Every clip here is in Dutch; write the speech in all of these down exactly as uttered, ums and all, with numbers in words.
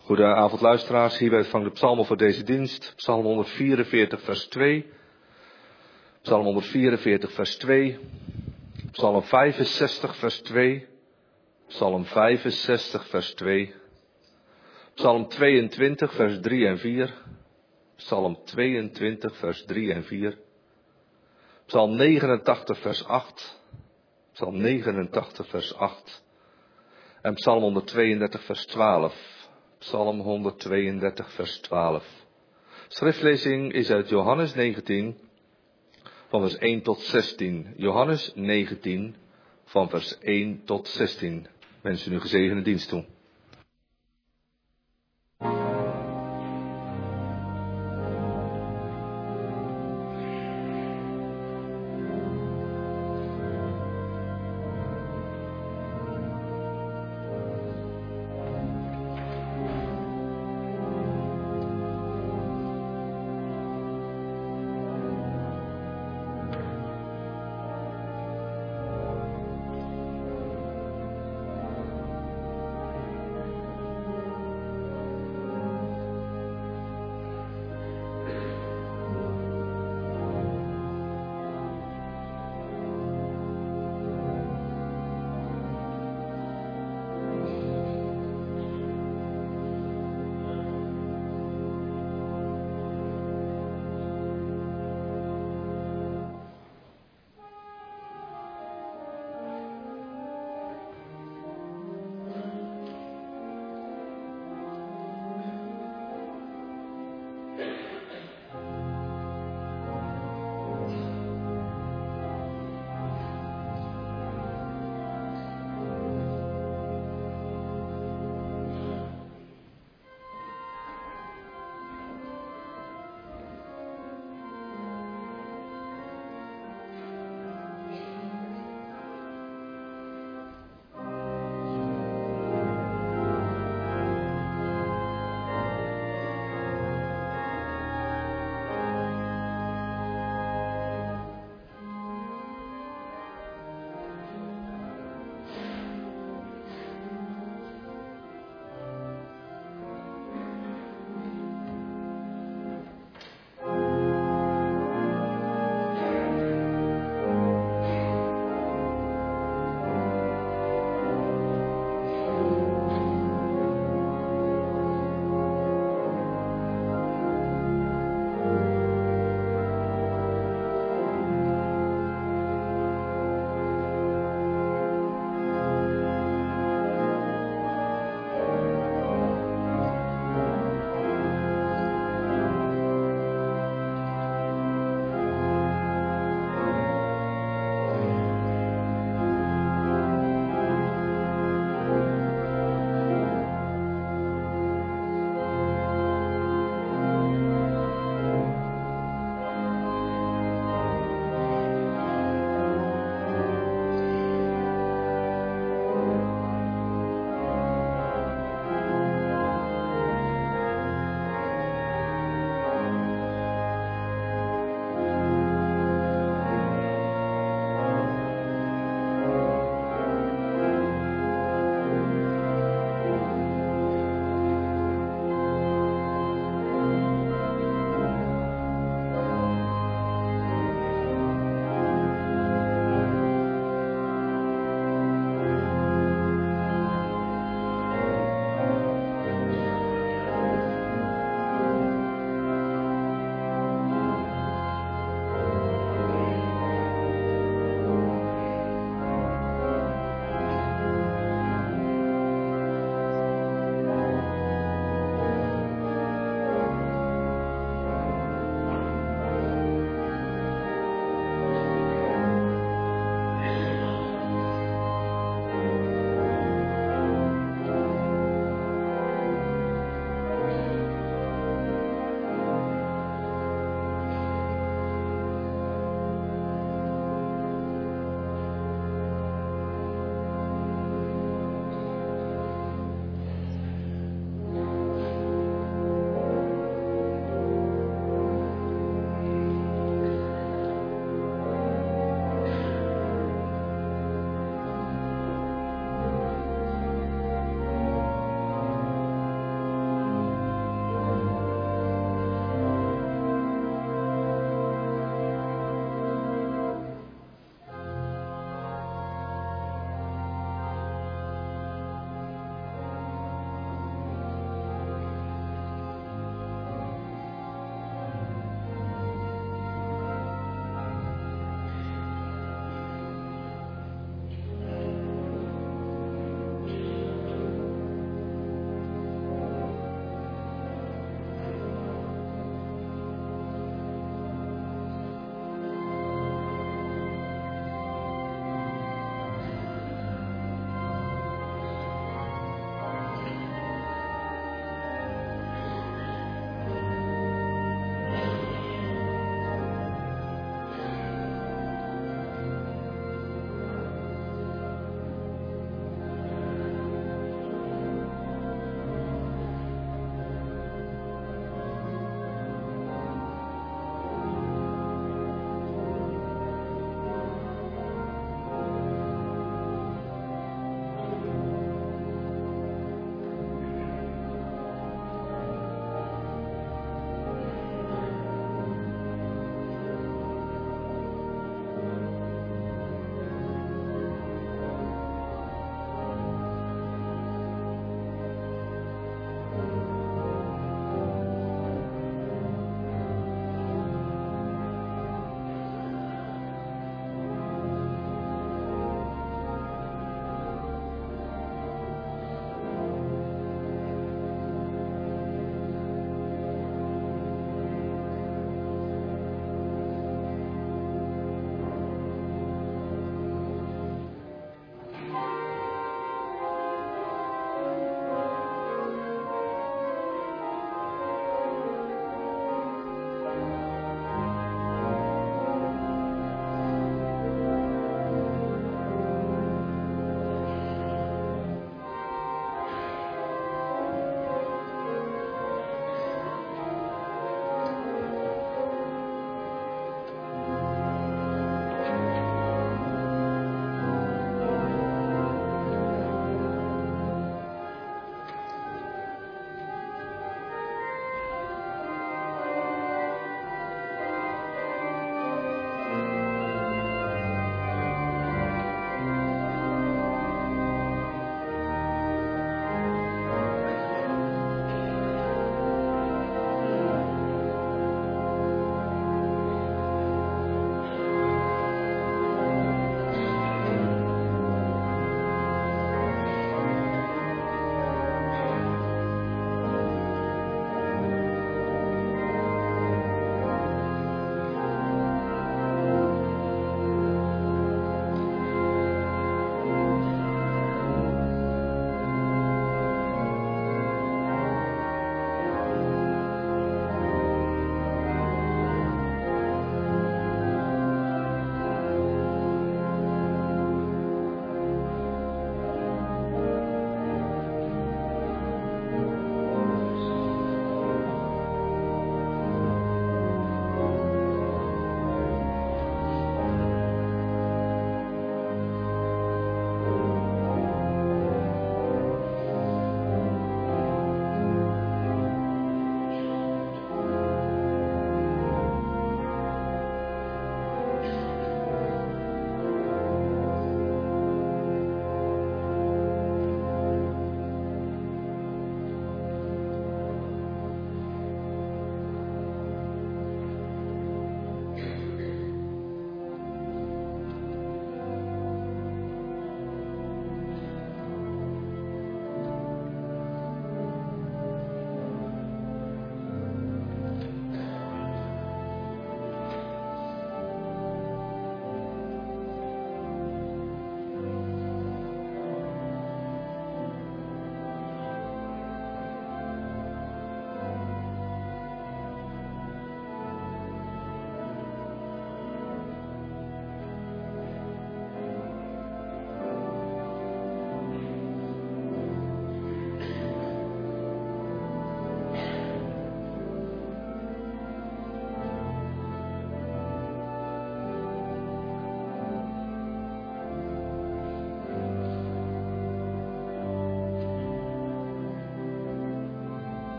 Goedenavond luisteraars, hierbij ontvangen de psalmen voor deze dienst. Psalm honderdvierenveertig vers twee. Psalm honderdvierenveertig vers twee. Psalm vijfenzestig vers twee. Psalm vijfenzestig vers twee. Psalm tweeëntwintig vers drie en vier. Psalm tweeëntwintig vers drie en vier. Psalm negenentachtig vers acht. Psalm negenentachtig vers acht. En Psalm honderdtweeëndertig vers twaalf. Psalm honderdtweeëndertig vers twaalf. Schriftlezing is uit Johannes negentien, van vers één tot zestien. Johannes negentien, van vers één tot zestien. Wensen u gezegende dienst toe.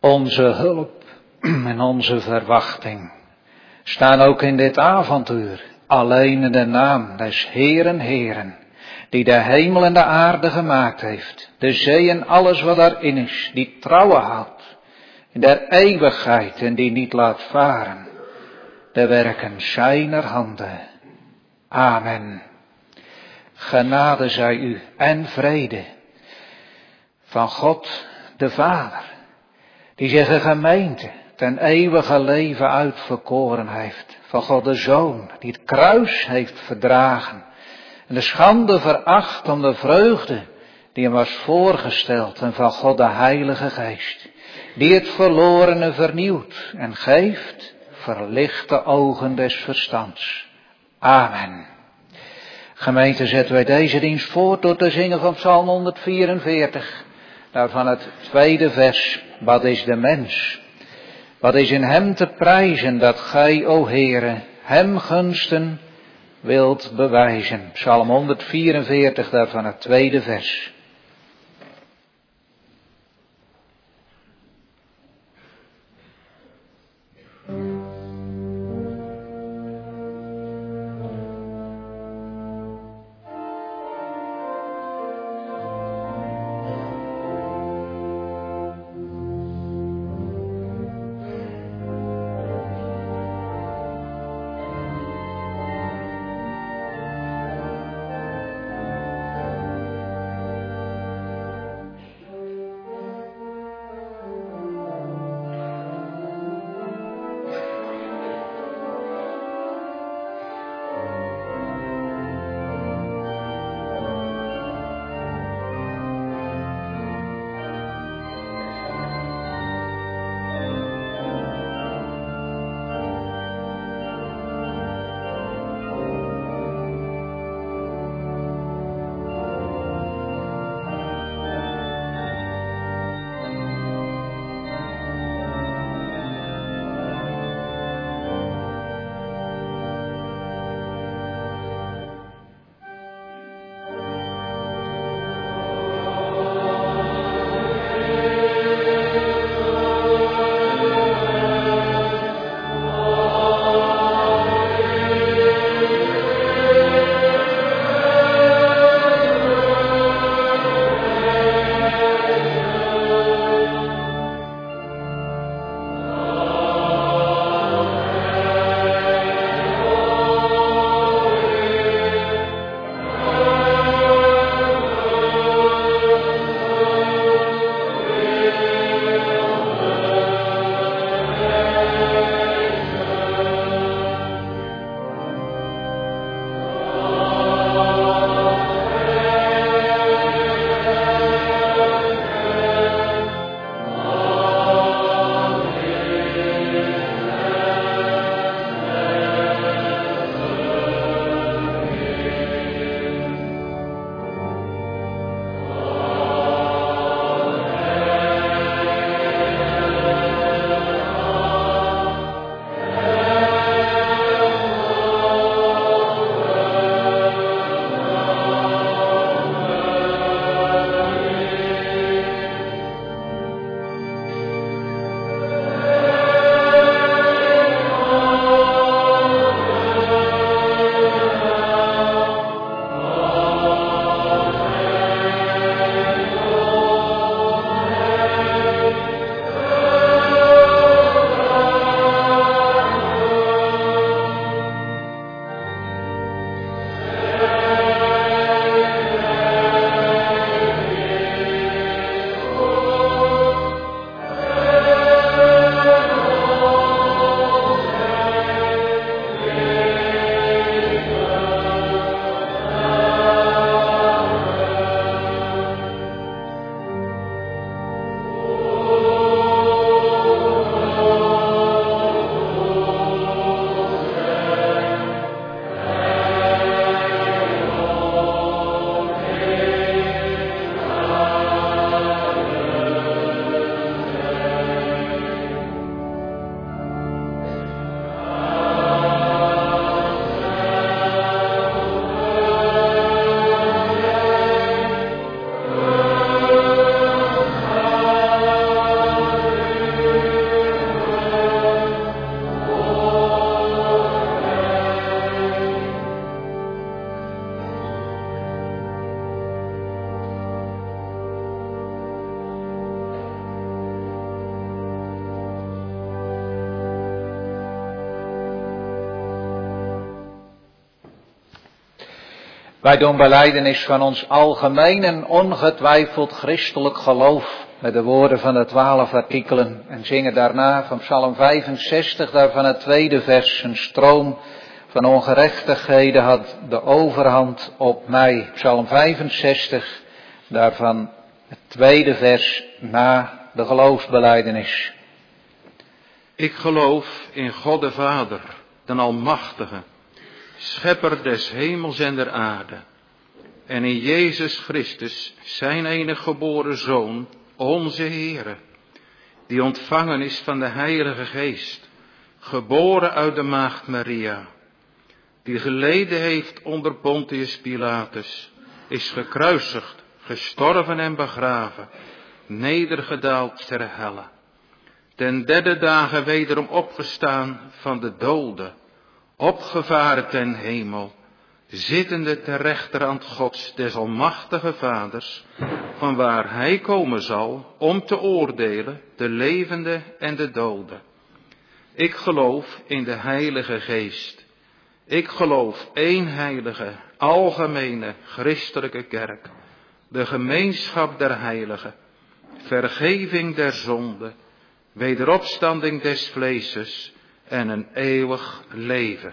Onze hulp en onze verwachting staan ook in dit avontuur alleen in de naam des Heeren Heeren, die de hemel en de aarde gemaakt heeft, de zee en alles wat daarin is, die trouwen houdt in der eeuwigheid en die niet laat varen de werken zijner handen. Amen. Genade zij u en vrede van God de Vader, die zich een gemeente ten eeuwige leven uitverkoren heeft. Van God de Zoon, die het kruis heeft verdragen en de schande veracht om de vreugde die hem was voorgesteld. En van God de Heilige Geest, die het verlorene vernieuwt en geeft verlichte ogen des verstands. Amen. Gemeente, zetten wij deze dienst voort door te zingen van Psalm honderdvierenveertig. Daarvan het tweede vers. Wat is de mens? Wat is in hem te prijzen dat gij, o Heere, hem gunsten wilt bewijzen. Psalm honderdvierenveertig, daarvan het tweede vers. Wij doen belijdenis van ons algemeen en ongetwijfeld christelijk geloof met de woorden van de twaalf artikelen en zingen daarna van Psalm vijfenzestig, daarvan het tweede vers, een stroom van ongerechtigheden had de overhand op mij. Psalm vijfenzestig, daarvan het tweede vers na de geloofsbelijdenis. Ik geloof in God de Vader, de Almachtige, Schepper des hemels en der aarde, en in Jezus Christus, zijn enige geboren Zoon, onze Heere, die ontvangen is van de Heilige Geest, geboren uit de maagd Maria, die geleden heeft onder Pontius Pilatus, is gekruisigd, gestorven en begraven, nedergedaald ter helle, ten derde dagen wederom opgestaan van de doden, opgevaren ten hemel, zittende ter rechterhand Gods des almachtige Vaders, vanwaar hij komen zal om te oordelen de levenden en de doden. Ik geloof in de Heilige Geest. Ik geloof één heilige, algemene, christelijke kerk, de gemeenschap der heiligen, vergeving der zonden, wederopstanding des vleeses en een eeuwig leven.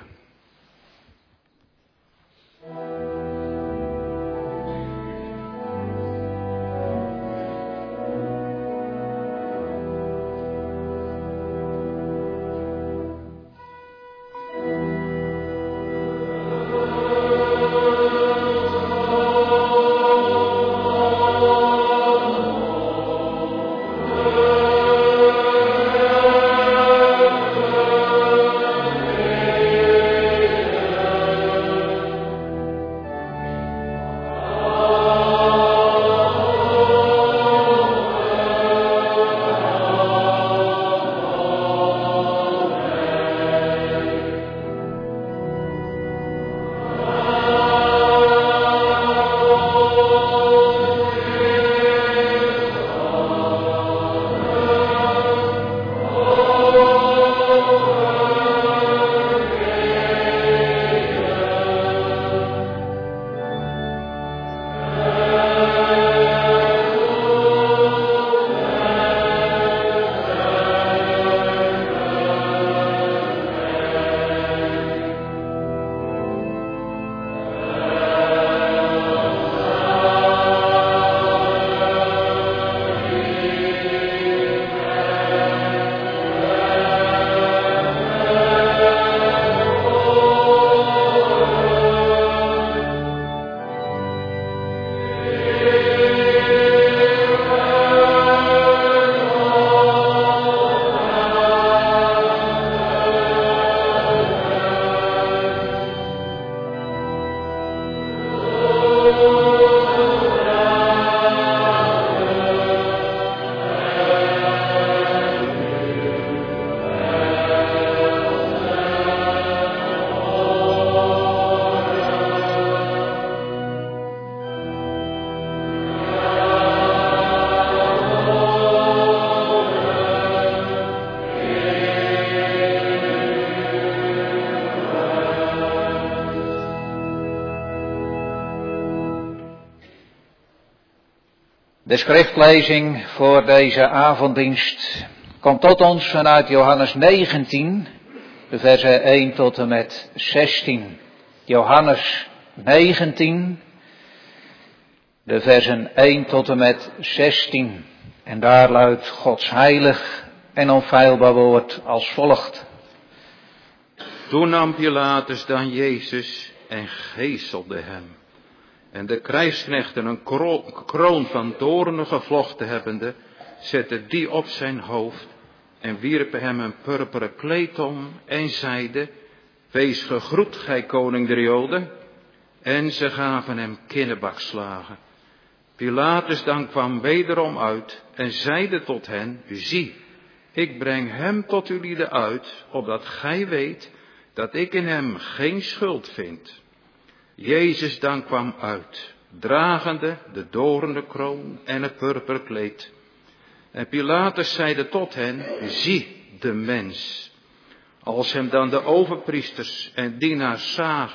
De schriftlezing voor deze avonddienst komt tot ons vanuit Johannes negentien, de versen één tot en met zestien. Johannes negentien, de versen één tot en met zestien. En daar luidt Gods heilig en onfeilbaar woord als volgt. Toen nam Pilatus dan Jezus en geeselde hem. En de krijgsknechten een kroon van doornen gevlochten hebbende, zetten die op zijn hoofd en wierpen hem een purperen kleed om en zeiden, wees gegroet, gij koning der Joden. En ze gaven hem kinnebakslagen. Pilatus dan kwam wederom uit en zeide tot hen, zie, ik breng hem tot ulieden uit, opdat gij weet dat ik in hem geen schuld vind. Jezus dan kwam uit, dragende de doornenkroon en het purperkleed. En Pilatus zeide tot hen, zie de mens. Als hem dan de overpriesters en dienaars zagen,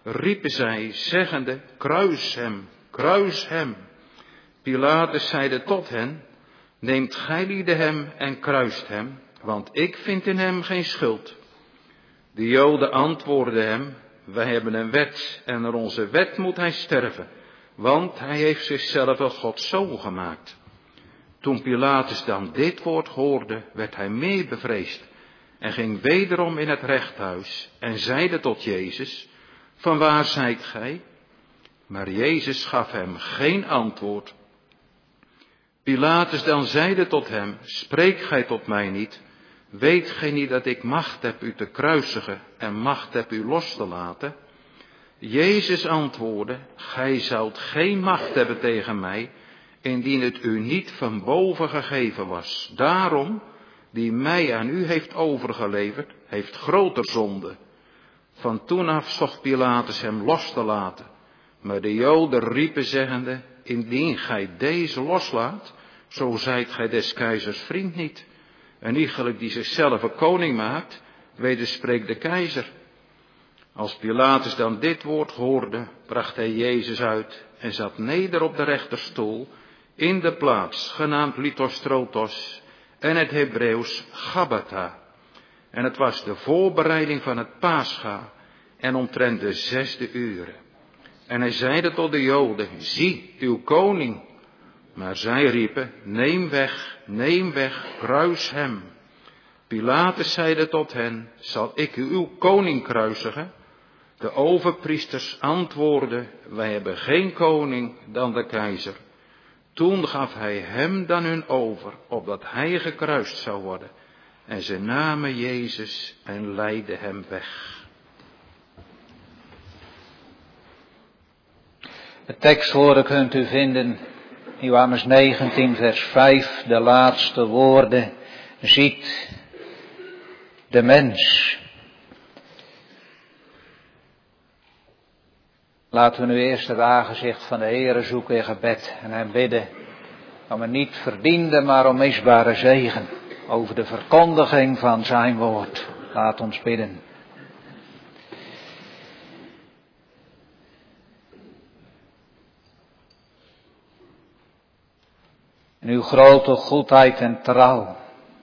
riepen zij, zeggende, kruis hem, kruis hem. Pilatus zeide tot hen, neemt gijlieden hem en kruist hem, want ik vind in hem geen schuld. De Joden antwoordden hem, wij hebben een wet en naar onze wet moet hij sterven, want hij heeft zichzelf een Gods zoon gemaakt. Toen Pilatus dan dit woord hoorde, werd hij meer bevreesd en ging wederom in het rechthuis en zeide tot Jezus, vanwaar zijt gij? Maar Jezus gaf hem geen antwoord. Pilatus dan zeide tot hem, spreek gij tot mij niet? Weet gij niet dat ik macht heb u te kruisigen en macht heb u los te laten? Jezus antwoordde, gij zoudt geen macht hebben tegen mij, indien het u niet van boven gegeven was. Daarom, die mij aan u heeft overgeleverd, heeft groter zonde. Van toen af zocht Pilatus hem los te laten. Maar de Joden riepen zeggende, indien gij deze loslaat, zo zijt gij des keizers vriend niet. Een iegelijk die zichzelf een koning maakt, wederspreekt de keizer. Als Pilatus dan dit woord hoorde, bracht hij Jezus uit en zat neder op de rechterstoel in de plaats genaamd Lithostrotos en het Hebreeuws Gabbatha. En het was de voorbereiding van het Pascha en omtrent de zesde uren. En hij zeide tot de Joden, zie uw koning. Maar zij riepen, neem weg, neem weg, kruis hem. Pilatus zeide tot hen, zal ik uw koning kruisigen? De overpriesters antwoordden, wij hebben geen koning dan de keizer. Toen gaf hij hem dan hun over, opdat hij gekruist zou worden. En ze namen Jezus en leidden hem weg. De tekstwoorden kunt u vinden in Johannes negentien vers vijf, de laatste woorden. Ziet de mens. Laten we nu eerst het aangezicht van de Heere zoeken in gebed en hem bidden om een niet verdiende maar onmisbare zegen over de verkondiging van zijn woord. Laat ons bidden. En uw grote goedheid en trouw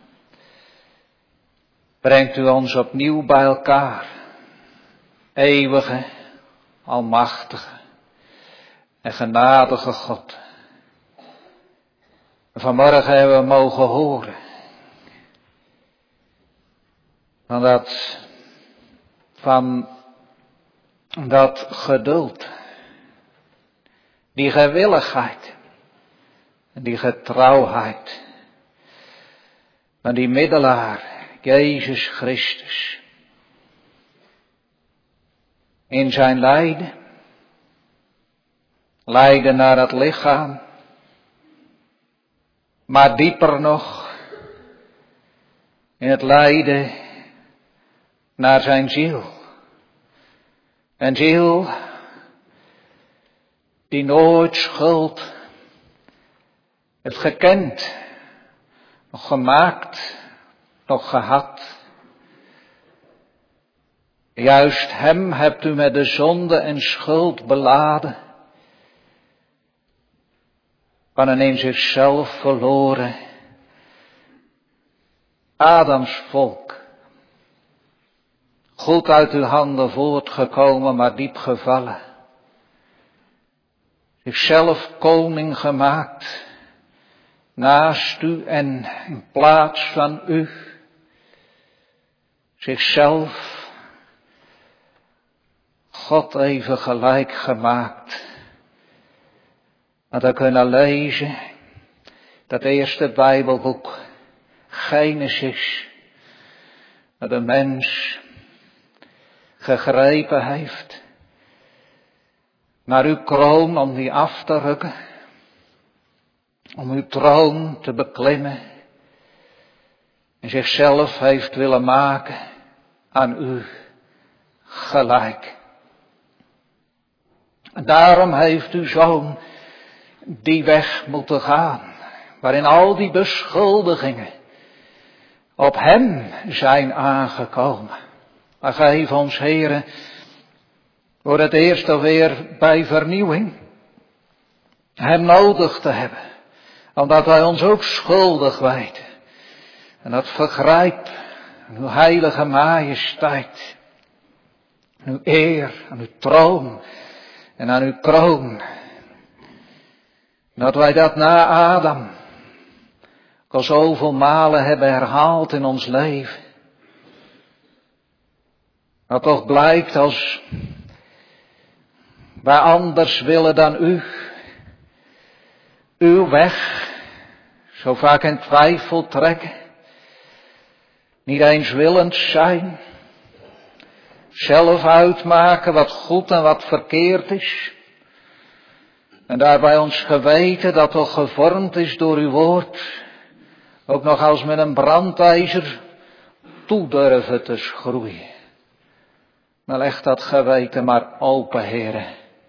brengt u ons opnieuw bij elkaar, eeuwige, almachtige en genadige God. En vanmorgen hebben we mogen horen van dat, van dat geduld, die gewilligheid en die getrouwheid van die middelaar, Jezus Christus. In zijn lijden, lijden naar het lichaam, maar dieper nog, in het lijden naar zijn ziel. Een ziel die nooit schuld heeft gekend, nog gemaakt, nog gehad. Juist hem hebt u met de zonde en schuld beladen, van een in zichzelf verloren Adams volk. Goed uit uw handen voortgekomen, maar diep gevallen. Zichzelf koning gemaakt, naast u en in plaats van u. Zichzelf God even gelijk gemaakt. Want we kunnen lezen, dat eerste Bijbelboek, Genesis, dat de mens gegrepen heeft naar uw kroon om die af te rukken, om uw troon te beklimmen en zichzelf heeft willen maken aan u gelijk. En daarom heeft uw zoon die weg moeten gaan, waarin al die beschuldigingen op hem zijn aangekomen. Maar geef ons, Heere, Voor het eerst alweer bij vernieuwing. Hem nodig te hebben. Omdat wij ons ook schuldig weten. En dat vergrijp aan uw heilige majesteit. Aan uw eer, aan uw troon en aan uw kroon. Dat wij dat na Adam al zoveel malen hebben herhaald in ons leven. Dat toch blijkt als wij anders willen dan u. Uw weg zo vaak in twijfel trekken. Niet eens willend zijn. Zelf uitmaken wat goed en wat verkeerd is. En daarbij ons geweten dat toch gevormd is door uw woord. Ook nog als met een brandijzer toe durven te schroeien. Maar leg dat geweten maar open, Heere.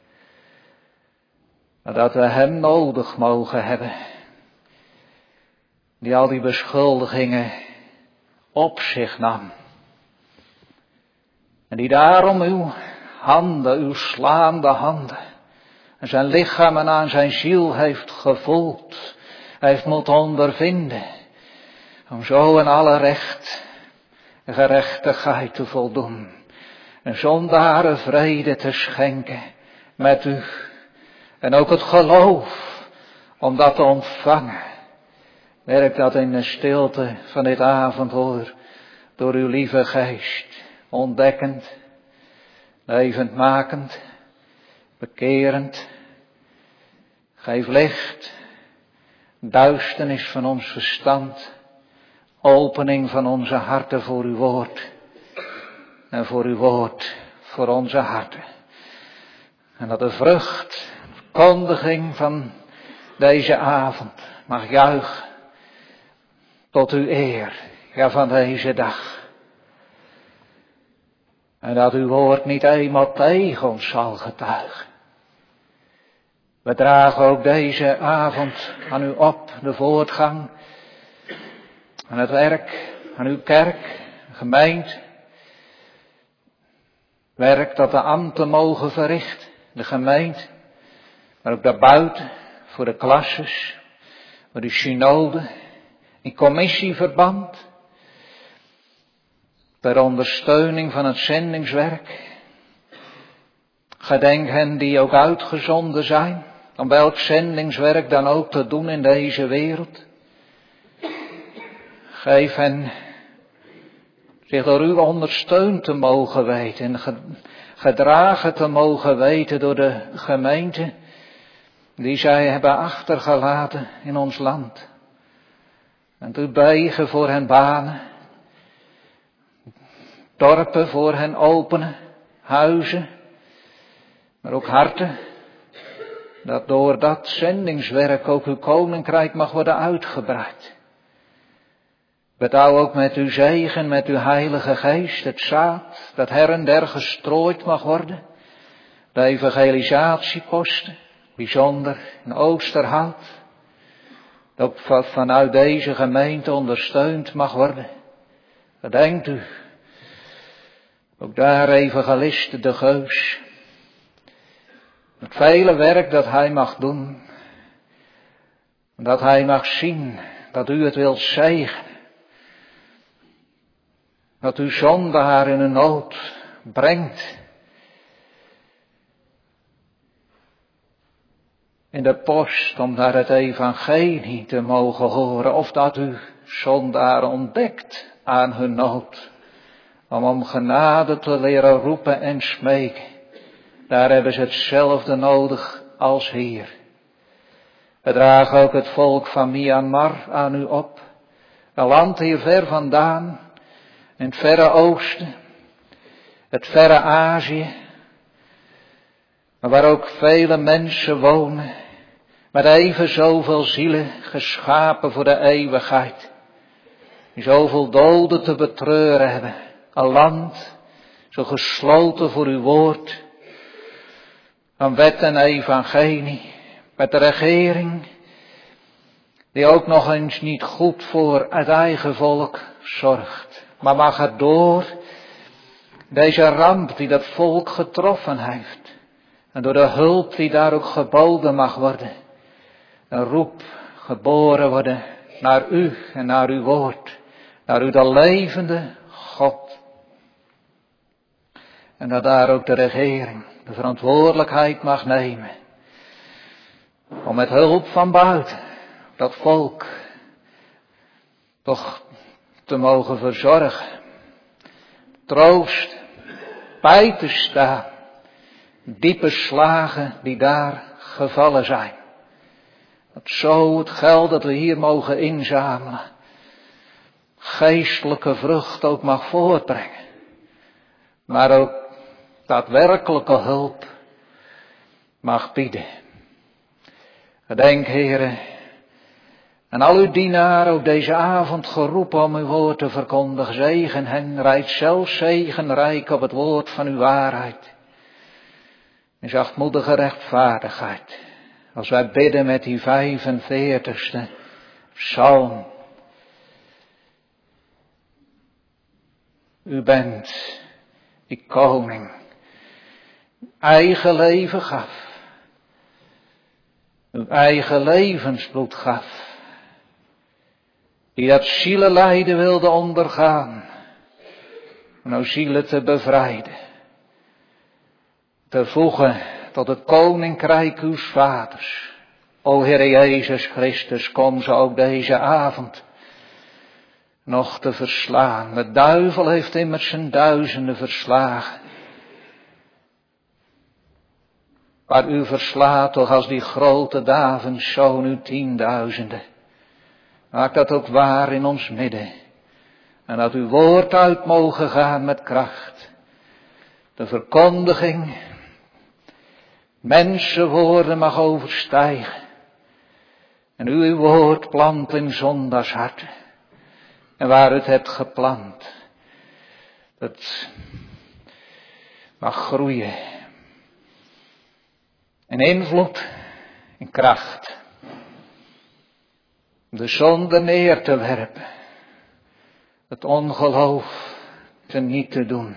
Dat we hem nodig mogen hebben. Die al die beschuldigingen op zich nam. En die daarom uw handen, uw slaande handen, en zijn lichaam en aan zijn ziel heeft gevoeld, heeft moeten ondervinden, om zo in alle recht en gerechtigheid te voldoen, en zondaren vrede te schenken met u, en ook het geloof om dat te ontvangen. Werk dat in de stilte van dit avonduur door uw lieve geest, ontdekkend, levendmakend, bekerend. Geef licht, duisternis van ons verstand, opening van onze harten voor uw woord en voor uw woord voor onze harten. En dat de vrucht, kondiging van deze avond mag juichen tot uw eer, ja van deze dag. En dat uw woord niet eenmaal tegen ons zal getuigen. We dragen ook deze avond aan u op, de voortgang, aan het werk, aan uw kerk, gemeente. Werk dat de ambten mogen verrichten, de gemeente, maar ook daarbuiten, voor de klasses, voor de synode, in commissieverband, ter ondersteuning van het zendingswerk. Gedenk hen die ook uitgezonden zijn, om welk zendingswerk dan ook te doen in deze wereld. Geef hen zich door u ondersteund te mogen weten en gedragen te mogen weten door de gemeente die zij hebben achtergelaten in ons land. En u buigen voor hen banen, dorpen voor hen openen, huizen, maar ook harten, dat door dat zendingswerk ook uw koninkrijk mag worden uitgebreid. Betouw ook met uw zegen, met uw heilige geest, het zaad dat her en der gestrooid mag worden. De evangelisatieposten, bijzonder in Oosterhout, dat ook vanuit deze gemeente ondersteund mag worden. Gedenkt u, ook daar evangelist de Geus. Het vele werk dat hij mag doen. Dat hij mag zien dat u het wilt zegenen. Dat u zondaar in een nood brengt. In de post om naar het evangelie te mogen horen. Of dat u zondaar ontdekt aan hun nood. Om om genade te leren roepen en smeken. Daar hebben ze hetzelfde nodig als hier. We dragen ook het volk van Myanmar aan u op. Een land hier ver vandaan. In het verre oosten. Het verre Azië. Maar waar ook vele mensen wonen. Met even zoveel zielen geschapen voor de eeuwigheid. Die zoveel doden te betreuren hebben. Een land zo gesloten voor uw woord. Van wet en evangelie. Met de regering. Die ook nog eens niet goed voor het eigen volk zorgt. Maar mag het door Deze ramp die dat volk getroffen heeft. En door de hulp die daar ook geboden mag worden. Een roep geboren worden naar u en naar uw woord. Naar u de levende God. En dat daar ook de regering de verantwoordelijkheid mag nemen. Om met hulp van buiten dat volk toch te mogen verzorgen. Troost bij te staan. Diepe slagen die daar gevallen zijn. Dat zo het geld dat we hier mogen inzamelen. Geestelijke vrucht ook mag voortbrengen. Maar ook daadwerkelijke hulp mag bieden. Gedenk, heren, en al uw dienaren ook deze avond geroepen om uw woord te verkondigen. Zegen hen, rijd zelfs zegenrijk op het woord van uw waarheid. En zachtmoedige rechtvaardigheid. Als wij bidden met die vijfenveertigste psalm. U bent die koning, eigen leven gaf. Uw eigen levensbloed gaf. Die dat zielenlijden wilde ondergaan. Om nou zielen te bevrijden. Te voegen tot het koninkrijk uws vaders. O Heer Jezus Christus, kom ze ook deze avond nog te verslaan. De duivel heeft immers zijn duizenden verslagen. Maar u verslaat toch als die grote Davidszoon uw tienduizenden. Maak dat ook waar in ons midden. En dat uw woord uit mogen gaan met kracht. De verkondiging. Mensenwoorden mag overstijgen. En u uw woord plant in zondaars harten. En waar u het hebt geplant. Dat mag groeien. In invloed, in kracht. De zonde neer te werpen. Het ongeloof te niet te doen.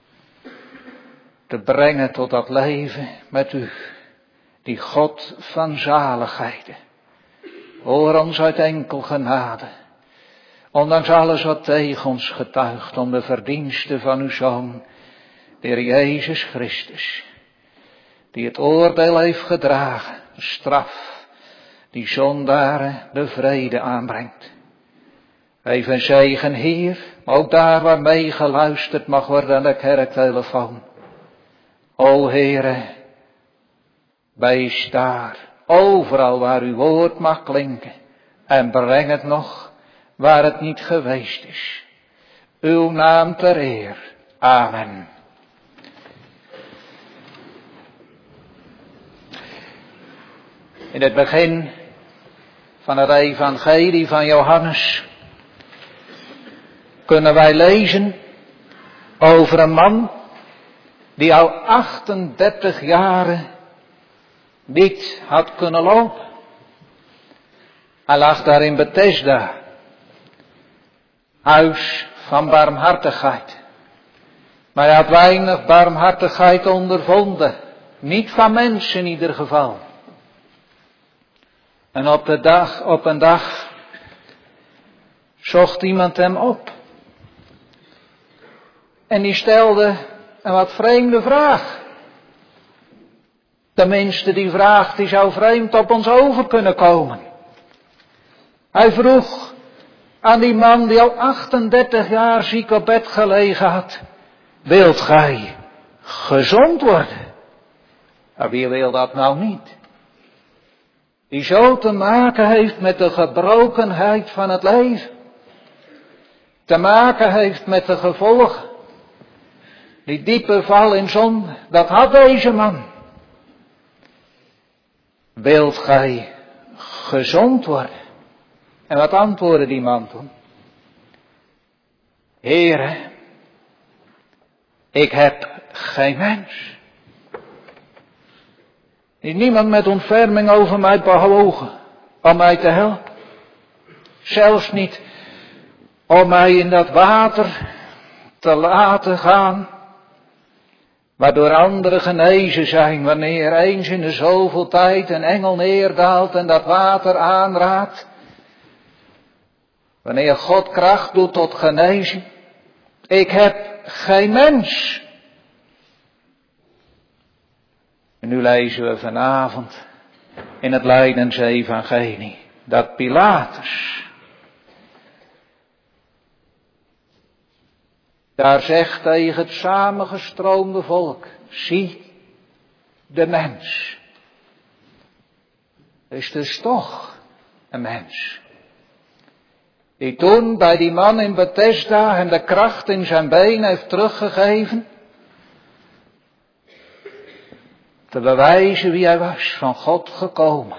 Te brengen tot dat leven met u. Die God van zaligheden. Hoor ons uit enkel genade. Ondanks alles wat tegen ons getuigt. Om de verdiensten van uw Zoon. De Heer Jezus Christus. Die het oordeel heeft gedragen. De straf. Die zondaren de vrede aanbrengt. Even zegen hier. Ook daar waar mee geluisterd mag worden aan de kerktelefoon. O Heere. Wees daar. Overal waar uw woord mag klinken. En breng het nog waar het niet geweest is. Uw naam ter eer. Amen. In het begin van het evangelie van Johannes kunnen wij lezen over een man die al achtendertig jaren niet had kunnen lopen. Hij lag daar in Bethesda, huis van barmhartigheid. Maar hij had weinig barmhartigheid ondervonden, niet van mensen in ieder geval. En op de dag, op een dag, zocht iemand hem op. En die stelde een wat vreemde vraag. Tenminste, die vraag die zou vreemd op ons over kunnen komen. Hij vroeg aan die man die al achtendertig jaar ziek op bed gelegen had. Wilt gij gezond worden? Maar wie wil dat nou niet? Die zo te maken heeft met de gebrokenheid van het leven. Te maken heeft met de gevolgen. Die diepe val in zonde, dat had deze man. Wilt gij gezond worden? En wat antwoordde die man toen? Heere, ik heb geen mens. Is niemand met ontferming over mij bewogen om mij te helpen. Zelfs niet om mij in dat water te laten gaan Waardoor anderen genezen zijn wanneer eens in de zoveel tijd een engel neerdaalt en dat water aanraadt. Wanneer God kracht doet tot genezing. Ik heb geen mens. En nu lezen we vanavond in het Lijdensevangelie dat Pilatus daar zegt tegen het samengestroomde volk, zie de mens. Is dus toch een mens. Die toen bij die man in Bethesda hem de kracht in zijn been heeft teruggegeven. Te bewijzen wie hij was, van God gekomen.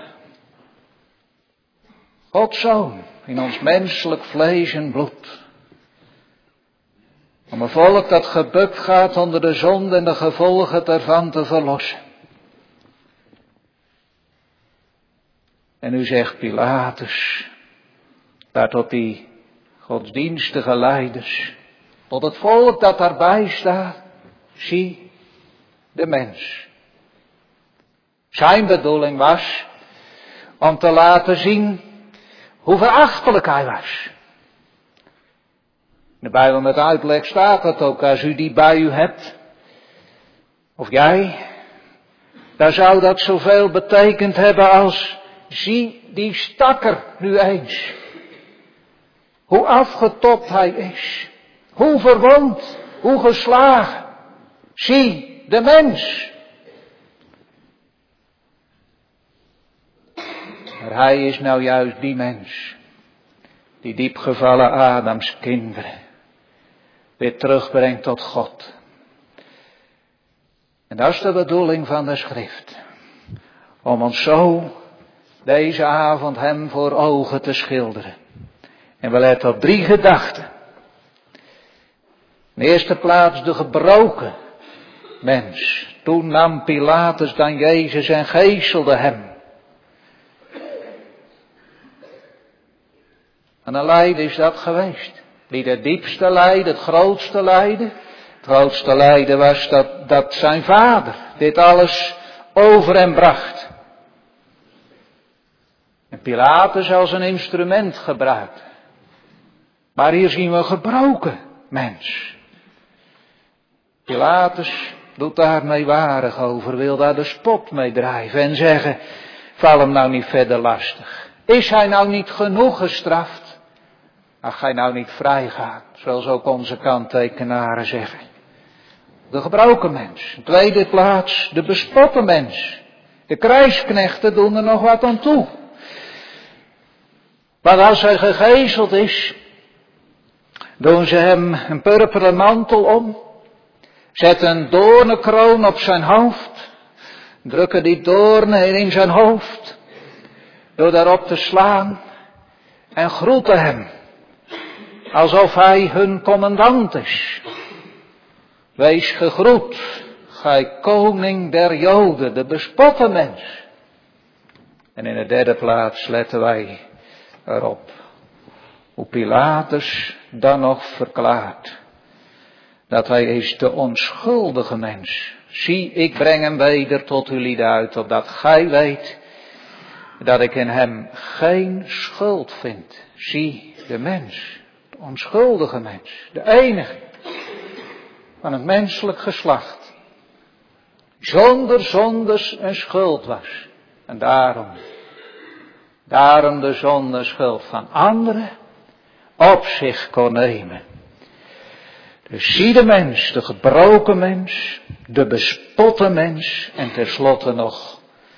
Gods Zoon in ons menselijk vlees en bloed. Om een volk dat gebukt gaat onder de zonde en de gevolgen ervan te verlossen. En nu zegt Pilatus, daar tot die godsdienstige leiders, tot het volk dat daarbij staat, zie de mens. Zijn bedoeling was om te laten zien hoe verachtelijk hij was. In de Bijbel met uitleg staat het ook, als u die bij u hebt, of jij, dan zou dat zoveel betekend hebben als, zie die stakker nu eens. Hoe afgetopt hij is, hoe verwond, hoe geslagen. Zie de mens. Maar hij is nou juist die mens, die diepgevallen Adams kinderen weer terugbrengt tot God. En dat is de bedoeling van de schrift. Om ons zo deze avond hem voor ogen te schilderen. En we letten op drie gedachten. In de eerste plaats de gebroken mens. Toen nam Pilatus dan Jezus en geeselde hem. En een lijden is dat geweest. Niet het diepste lijden, het grootste lijden. Het grootste lijden was dat, dat zijn vader dit alles over hem bracht. En Pilatus als een instrument gebruikt. Maar hier zien we een gebroken mens. Pilatus doet daar meewarig over, wil daar de spot mee drijven en zeggen, val hem nou niet verder lastig. Is hij nou niet genoeg gestraft? Ach, hij nou niet vrij gaat, zoals ook onze kanttekenaren zeggen. De gebroken mens. In tweede plaats de bespotte mens. De krijgsknechten doen er nog wat aan toe. Maar als hij gegezeld is, doen ze hem een purperen mantel om. Zetten een doornenkroon op zijn hoofd. Drukken die doornen in zijn hoofd. Door daarop te slaan. En groeten hem. Alsof hij hun commandant is. Wees gegroet, gij koning der Joden, de bespotte mens. En in de derde plaats letten wij erop hoe Pilatus dan nog verklaart dat hij is de onschuldige mens. Zie, ik breng hem weder tot uw lieden uit, opdat gij weet dat ik in hem geen schuld vind. Zie, de mens, de onschuldige mens, de enige van het menselijk geslacht, zonder zondes en schuld was. En daarom, daarom de zonde en schuld van anderen op zich kon nemen. Dus zie de mens, de gebroken mens, de bespotte mens en tenslotte nog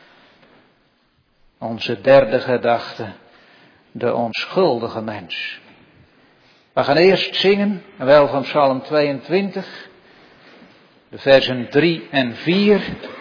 onze derde gedachte, de onschuldige mens. We gaan eerst zingen, en wel van Psalm tweeëntwintig, de versen drie en vier.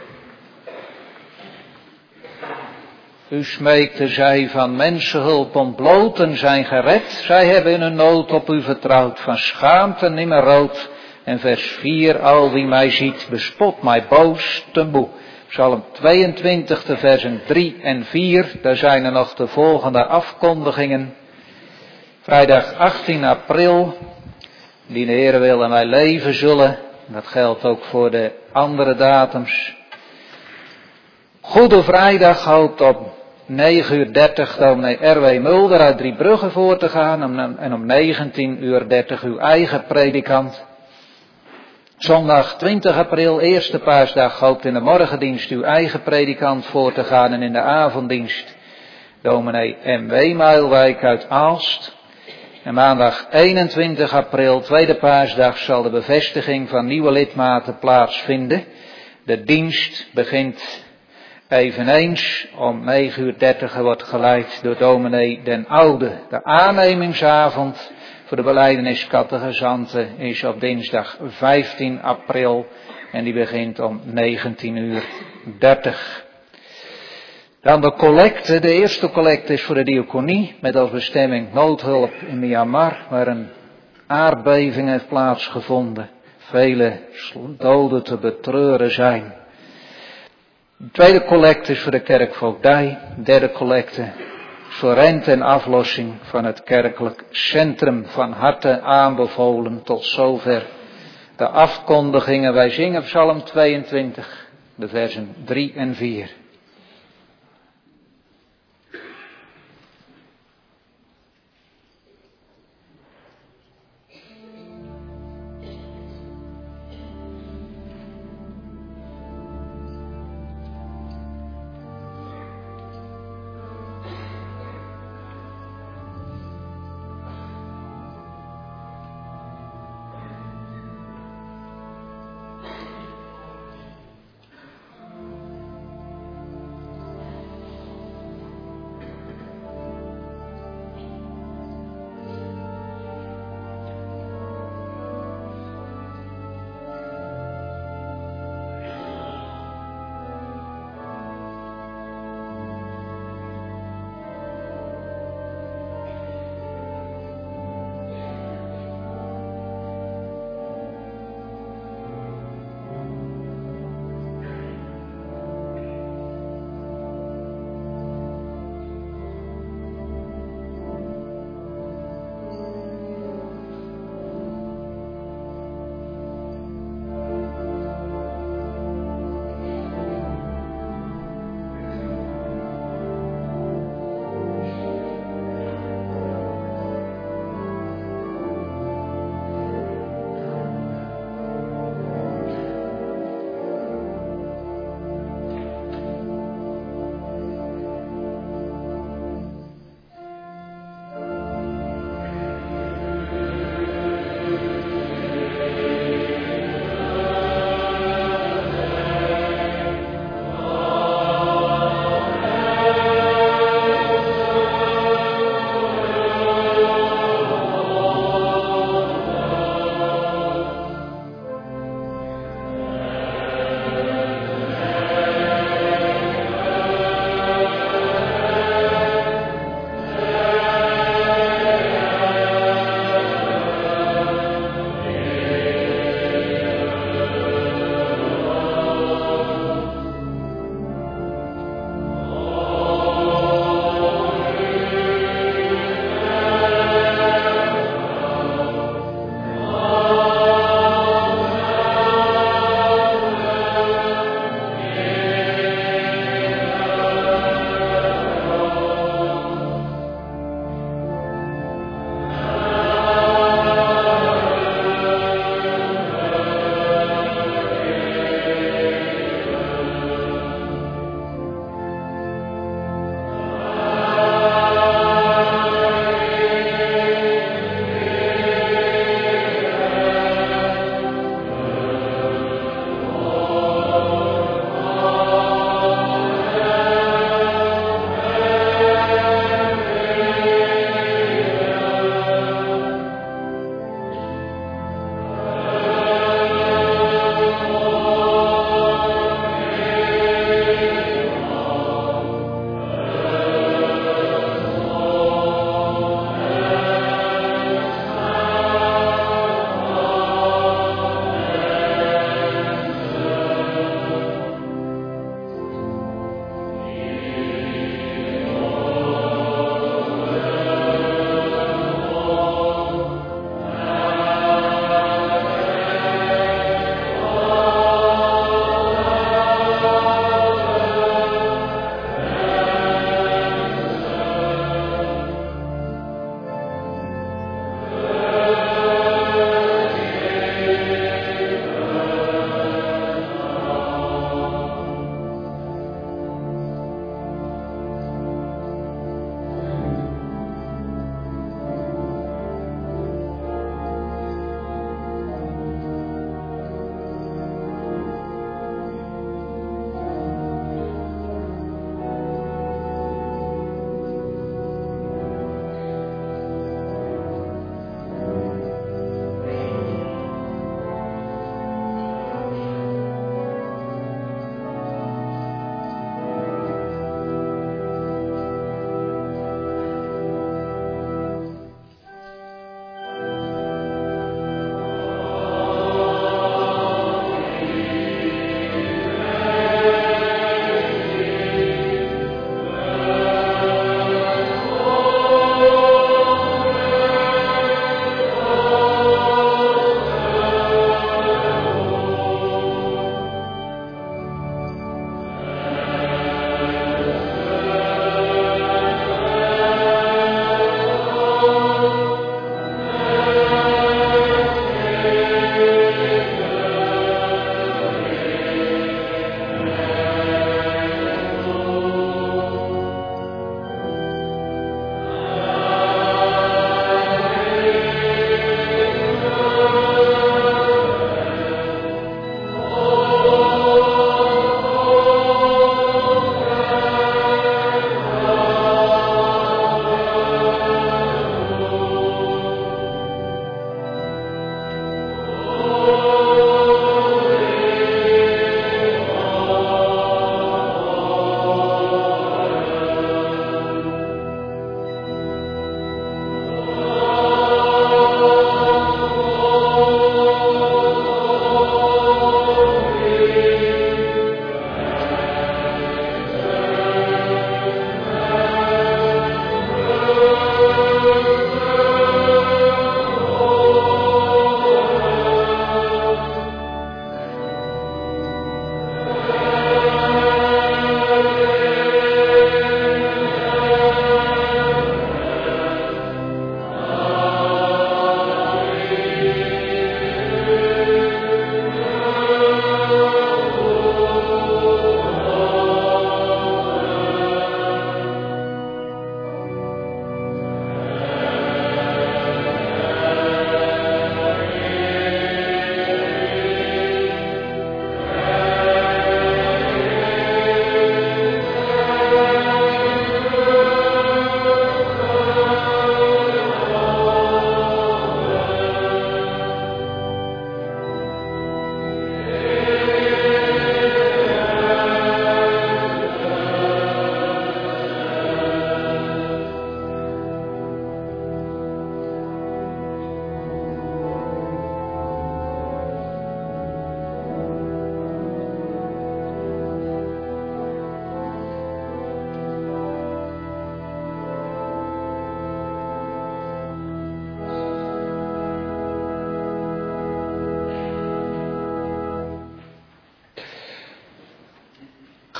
U smeekte zij van mensenhulp ontbloot en zijn gered. Zij hebben in hun nood op u vertrouwd, van schaamte nimmer rood. En vers vier, al wie mij ziet, bespot mij boos te moe. Psalm tweeëntwintig, de versen drie en vier, daar zijn er nog de volgende afkondigingen. Vrijdag achttien april, die de Heer wil en wij leven zullen, Dat geldt ook voor de andere datums. Goede Vrijdag hoopt op negen uur dertig dominee R W Mulder uit Driebrugge voor te gaan. En om negentien uur dertig uw eigen predikant. Zondag twintig april, eerste paasdag, hoopt in de morgendienst uw eigen predikant voor te gaan. En in de avonddienst dominee M W Muilwijk uit Aalst. En maandag eenentwintig april, tweede paasdag, zal de bevestiging van nieuwe lidmaten plaatsvinden. De dienst begint eveneens om negen uur dertig en wordt geleid door dominee Den Oude. De aannemingsavond voor de belijdeniscategizanten is op dinsdag vijftien april en die begint om negentien uur dertig. Dan de collecte. De eerste collecte is voor de diaconie met als bestemming noodhulp in Myanmar, waar een aardbeving heeft plaatsgevonden. Vele doden te betreuren zijn. De tweede collecte is voor de kerkvoogdij. De derde collecte is voor rente en aflossing van het kerkelijk centrum. Van harte aanbevolen. Tot zover de afkondigingen. Wij zingen Psalm tweeëntwintig, de versen drie en vier.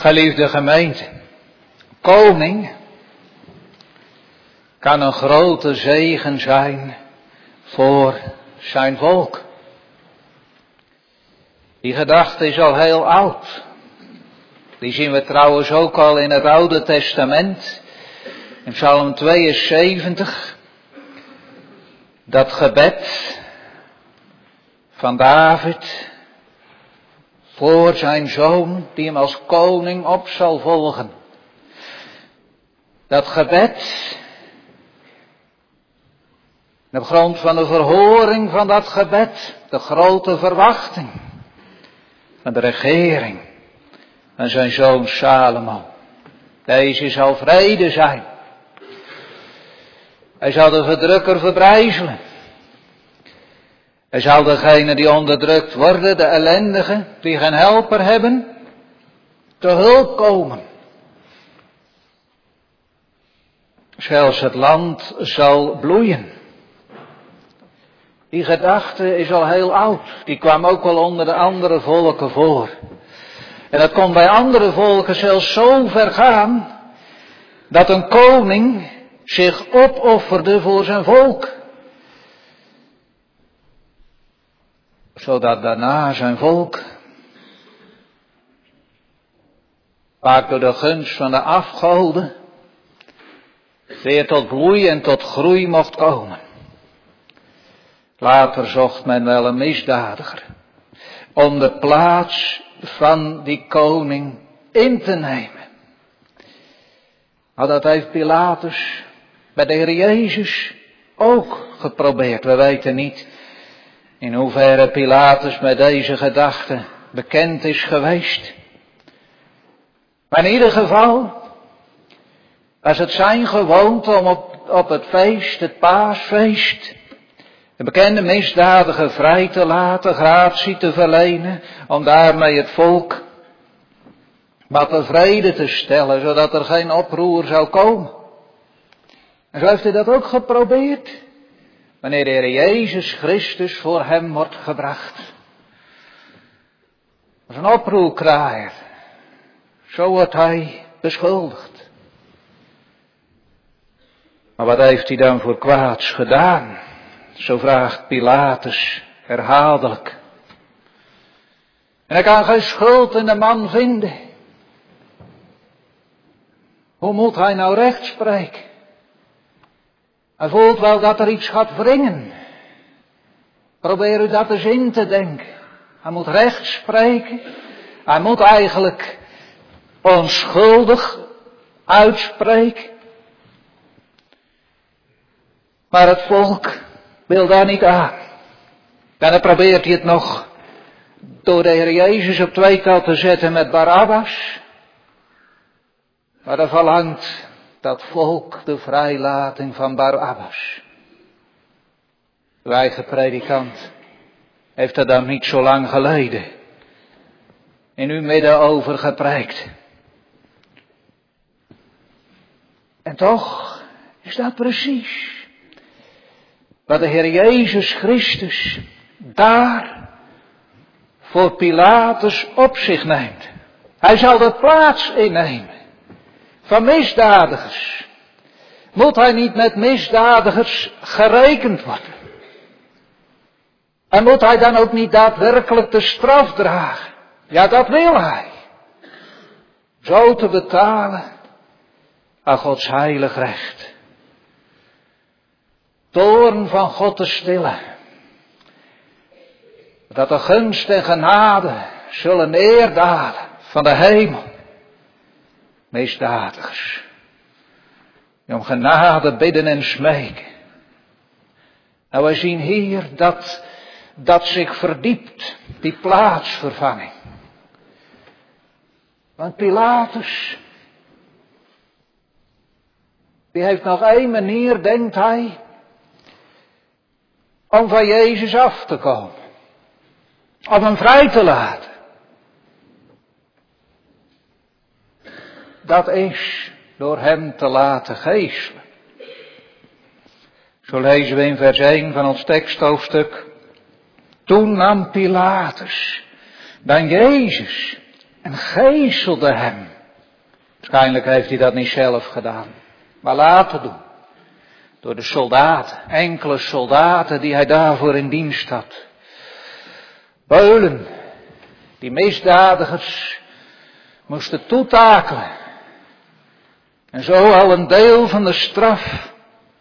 Geliefde gemeente, koning kan een grote zegen zijn voor zijn volk. Die gedachte is al heel oud. Die zien we trouwens ook al in het Oude Testament. In Psalm tweeënzeventig. Dat gebed van David voor zijn zoon die hem als koning op zal volgen. Dat gebed, op grond van de verhoring van dat gebed, de grote verwachting van de regering en zijn zoon Salomo. Deze zal vrede zijn. Hij zal de verdrukker verbrijzelen. Hij zal degenen die onderdrukt worden, de ellendigen, die geen helper hebben, te hulp komen. Zelfs het land zal bloeien. Die gedachte is al heel oud. Die kwam ook wel onder de andere volken voor. En dat kon bij andere volken zelfs zo ver gaan, dat een koning zich opofferde voor zijn volk. Zodat daarna zijn volk, vaak door de gunst van de afgoden, weer tot bloei en tot groei mocht komen. Later zocht men wel een misdadiger om de plaats van die koning in te nemen. Maar dat heeft Pilatus bij de Heer Jezus ook geprobeerd. We weten niet in hoeverre Pilatus met deze gedachte bekend is geweest. Maar in ieder geval was het zijn gewoonte om op, op het feest, het paasfeest, de bekende misdadiger vrij te laten, gratie te verlenen, om daarmee het volk wat tevreden te stellen, zodat er geen oproer zou komen. En zo heeft hij dat ook geprobeerd, wanneer de Heer Jezus Christus voor hem wordt gebracht. Als een oproerkraaier. Zo wordt hij beschuldigd. Maar wat heeft hij dan voor kwaads gedaan? Zo vraagt Pilatus herhaaldelijk. En hij kan geen schuld in de man vinden. Hoe moet hij nou recht spreken? Hij voelt wel dat er iets gaat wringen. Probeer u dat eens in te denken. Hij moet recht spreken. Hij moet eigenlijk onschuldig uitspreken. Maar het volk wil daar niet aan. En dan probeert hij het nog door de Heer Jezus op tweetal te zetten met Barabbas. Maar dan verlangt dat volk de vrijlating van Barabbas. Uw eigen predikant heeft er dan niet zo lang geleden in uw midden over gepredikt. En toch is dat precies wat de Heer Jezus Christus daar voor Pilatus op zich neemt. Hij zal de plaats innemen van misdadigers. Moet hij niet met misdadigers gerekend worden? En moet hij dan ook niet daadwerkelijk de straf dragen? Ja, dat wil hij. Zo te betalen aan Gods heilig recht. Toorn van God te stillen. Dat de gunst en genade zullen neerdalen van de hemel. Misdadigers. Die om genade bidden en smeken. Nou, wij zien hier dat dat zich verdiept. Die plaatsvervanging. Want Pilatus, die heeft nog één manier, denkt hij, om van Jezus af te komen. Om hem vrij te laten. Dat is door hem te laten geeselen. Zo lezen we in vers één van ons teksthoofdstuk. Toen nam Pilatus dan Jezus en geeselde hem Waarschijnlijk heeft hij dat niet zelf gedaan, maar laten doen. Door de soldaten, enkele soldaten die hij daarvoor in dienst had. Beulen, die misdadigers moesten toetakelen. En zo al een deel van de straf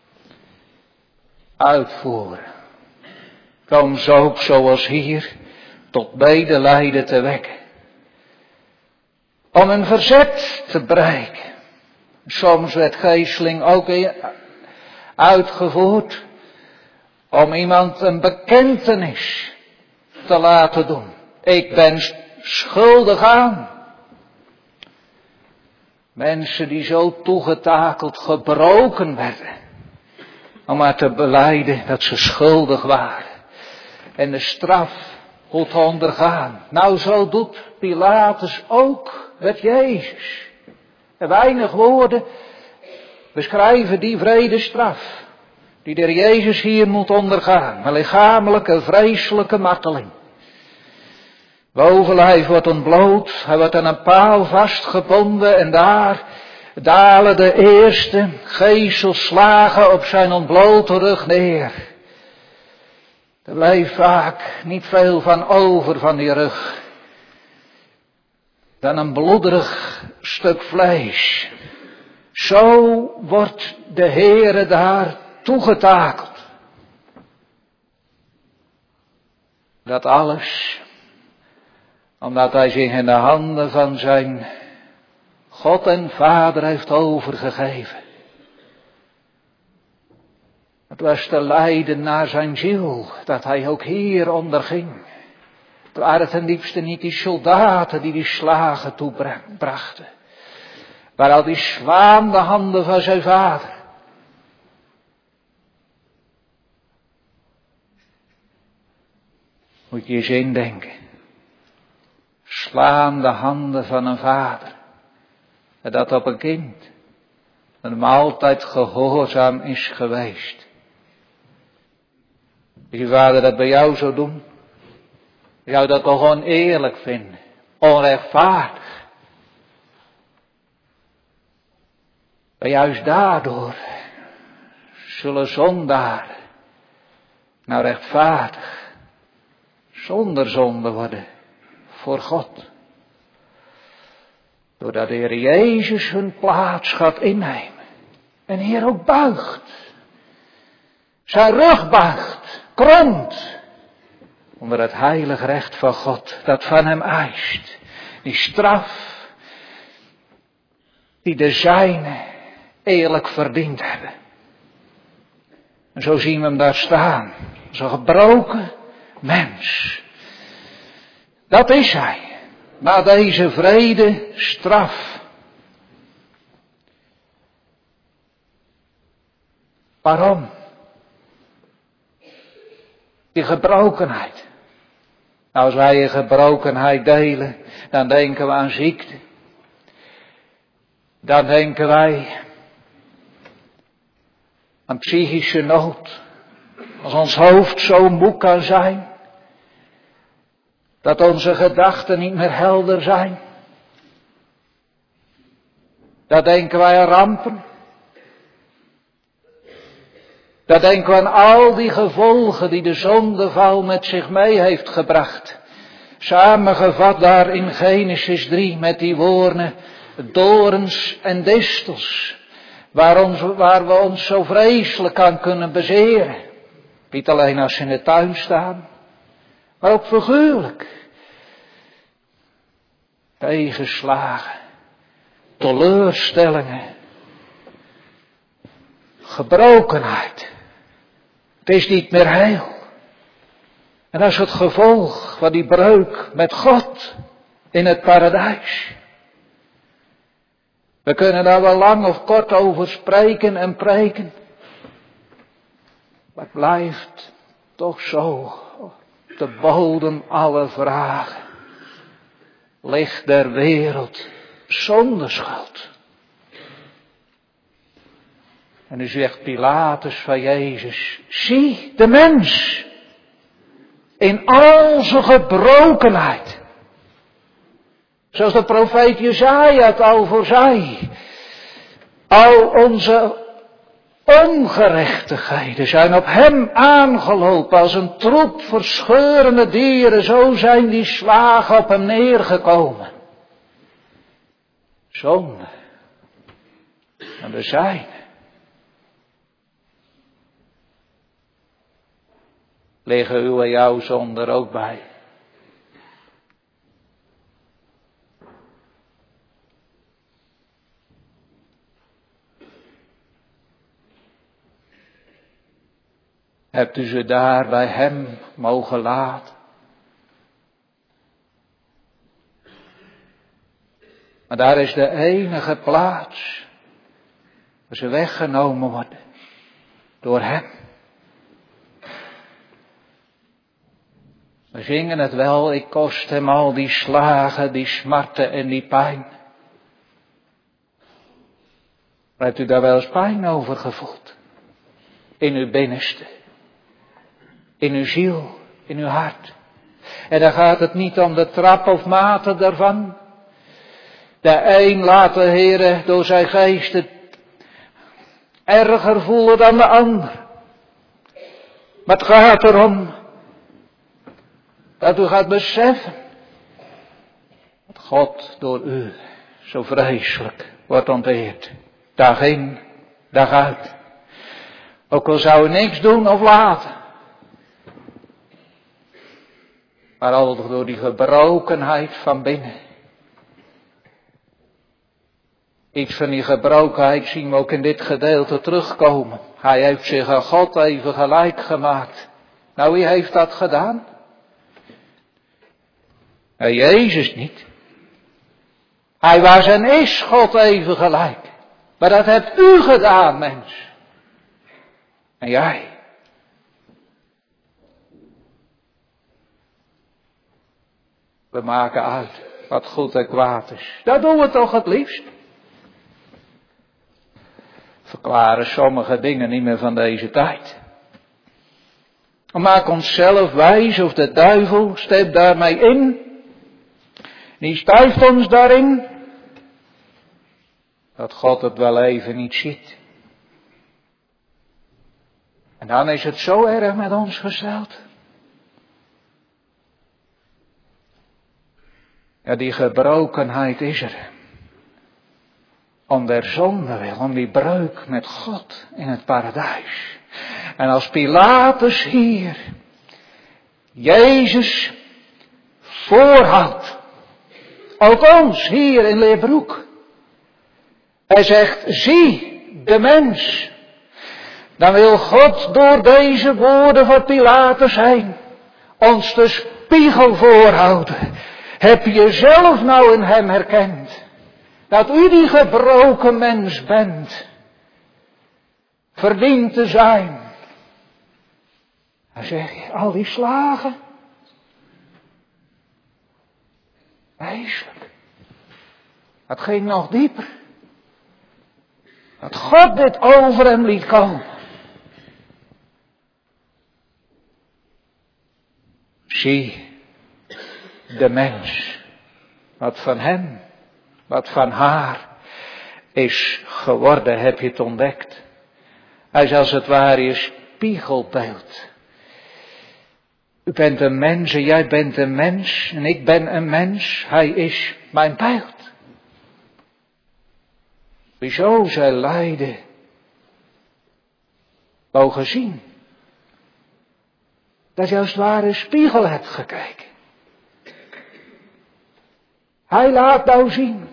uitvoeren. Kom ze ook zoals hier tot medelijden te wekken. Om een verzet te breken. Soms werd geesteling ook uitgevoerd om iemand een bekentenis te laten doen. Ik ben schuldig aan. Mensen die zo toegetakeld gebroken werden. Om maar te belijden dat ze schuldig waren. En de straf goed te ondergaan. Nou, zo doet Pilatus ook met Jezus. En weinig woorden beschrijven die wrede straf. Die de Jezus hier moet ondergaan. Een lichamelijke, vreselijke marteling. Bovenlijf wordt ontbloot. Hij wordt aan een paal vastgebonden. En daar dalen de eerste geeselslagen op zijn ontblote rug neer. Er blijft vaak niet veel van over van die rug. Dan een bloederig stuk vlees. Zo wordt de Heere daar toegetakeld. Dat alles omdat hij zich in de handen van zijn God en Vader heeft overgegeven. Het was te lijden naar zijn ziel dat hij ook hier onderging. Het waren ten diepste niet die soldaten die die slagen toebrachten. Maar al die zwaande handen van zijn vader. Moet je eens indenken. Slaande handen van een vader. En dat op een kind. Dat hem altijd gehoorzaam is geweest. Als je vader dat bij jou zou doen. Zou je dat toch oneerlijk vinden. Onrechtvaardig. Maar juist daardoor zullen zondaren nou rechtvaardig, zonder zonde worden voor God. Doordat de Heer Jezus hun plaats gaat innemen. En hier ook buigt. Zijn rug buigt, kromt. Onder het heilig recht van God dat van hem eist. Die straf die de zijnen eerlijk verdiend hebben. En zo zien we hem daar staan. Zo'n gebroken mens. Dat is hij. Na deze wrede straf. Waarom? Die gebrokenheid. Nou, als wij een gebrokenheid delen, dan denken we aan ziekte. Dan denken wij aan psychische nood. Als ons hoofd zo moe kan zijn. Dat onze gedachten niet meer helder zijn. Dan denken wij aan rampen. Dan denken we aan al die gevolgen die de zondeval met zich mee heeft gebracht. Samengevat daar in Genesis drie met die woorden, dorens en distels. Waar, ons, waar we ons zo vreselijk aan kunnen bezeren. Niet alleen als ze in de tuin staan, maar ook figuurlijk. Tegenslagen, teleurstellingen, gebrokenheid. Het is niet meer heel. En dat is het gevolg van die breuk met God in het paradijs. We kunnen daar wel lang of kort over spreken en preken. Maar het blijft toch zo te bodem alle vragen. Ligt der wereld zonder schuld. En nu zegt Pilatus van Jezus, zie de mens in al zijn gebrokenheid. Zoals de profeet Jesaja het al voorzei. Al onze ongerechtigheden zijn op hem aangelopen als een troep verscheurende dieren. Zo zijn die slagen op hem neergekomen. Zonde. En de zijne. Liggen u en jouw zonde er ook bij? Hebt u ze daar bij hem mogen laten? Maar daar is de enige plaats waar ze weggenomen worden door hem. We zingen het wel, ik kost hem al die slagen, die smarten en die pijn. Maar hebt u daar wel eens pijn over gevoeld? In uw binnenste. In uw ziel, in uw hart. En dan gaat het niet om de trap of mate daarvan. De een laat de Heere door zijn geest het erger voelen dan de ander. Maar het gaat erom dat u gaat beseffen dat God door u zo vreselijk wordt onteerd. Dag in, dag uit. Ook al zou u niks doen of laten. Maar al door die gebrokenheid van binnen. Iets van die gebrokenheid zien we ook in dit gedeelte terugkomen. Hij heeft zich aan God even gelijk gemaakt. Nou, wie heeft dat gedaan? Nou, Jezus niet. Hij was en is God even gelijk. Maar dat hebt u gedaan, mens. En jij. We maken uit wat goed en kwaad is. Dat doen we toch het liefst. Verklaren sommige dingen niet meer van deze tijd. We maken onszelf wijs of de duivel steekt daarmee in. Die stuift ons daarin. Dat God het wel even niet ziet. En dan is het zo erg met ons gesteld. Ja, die gebrokenheid is er. Om der zonde wil, om die breuk met God in het paradijs. En als Pilatus hier Jezus voorhoudt, ook ons hier in Leerbroek. Hij zegt, zie de mens. Dan wil God door deze woorden van Pilatus zijn ons de spiegel voorhouden. Heb je jezelf nou in hem herkend? Dat u die gebroken mens bent. Verdient te zijn. Dan zeg je, al die slagen. Wezenlijk. Het ging nog dieper. Dat God dit over hem liet komen. Zie de mens. Wat van hem, wat van haar is geworden, heb je het ontdekt. Hij is als het ware je spiegelbeeld. U bent een mens en jij bent een mens en ik ben een mens. Hij is mijn beeld. Wieso zij lijden mogen zien. Dat je als het ware een spiegel hebt gekeken. Hij laat nou zien.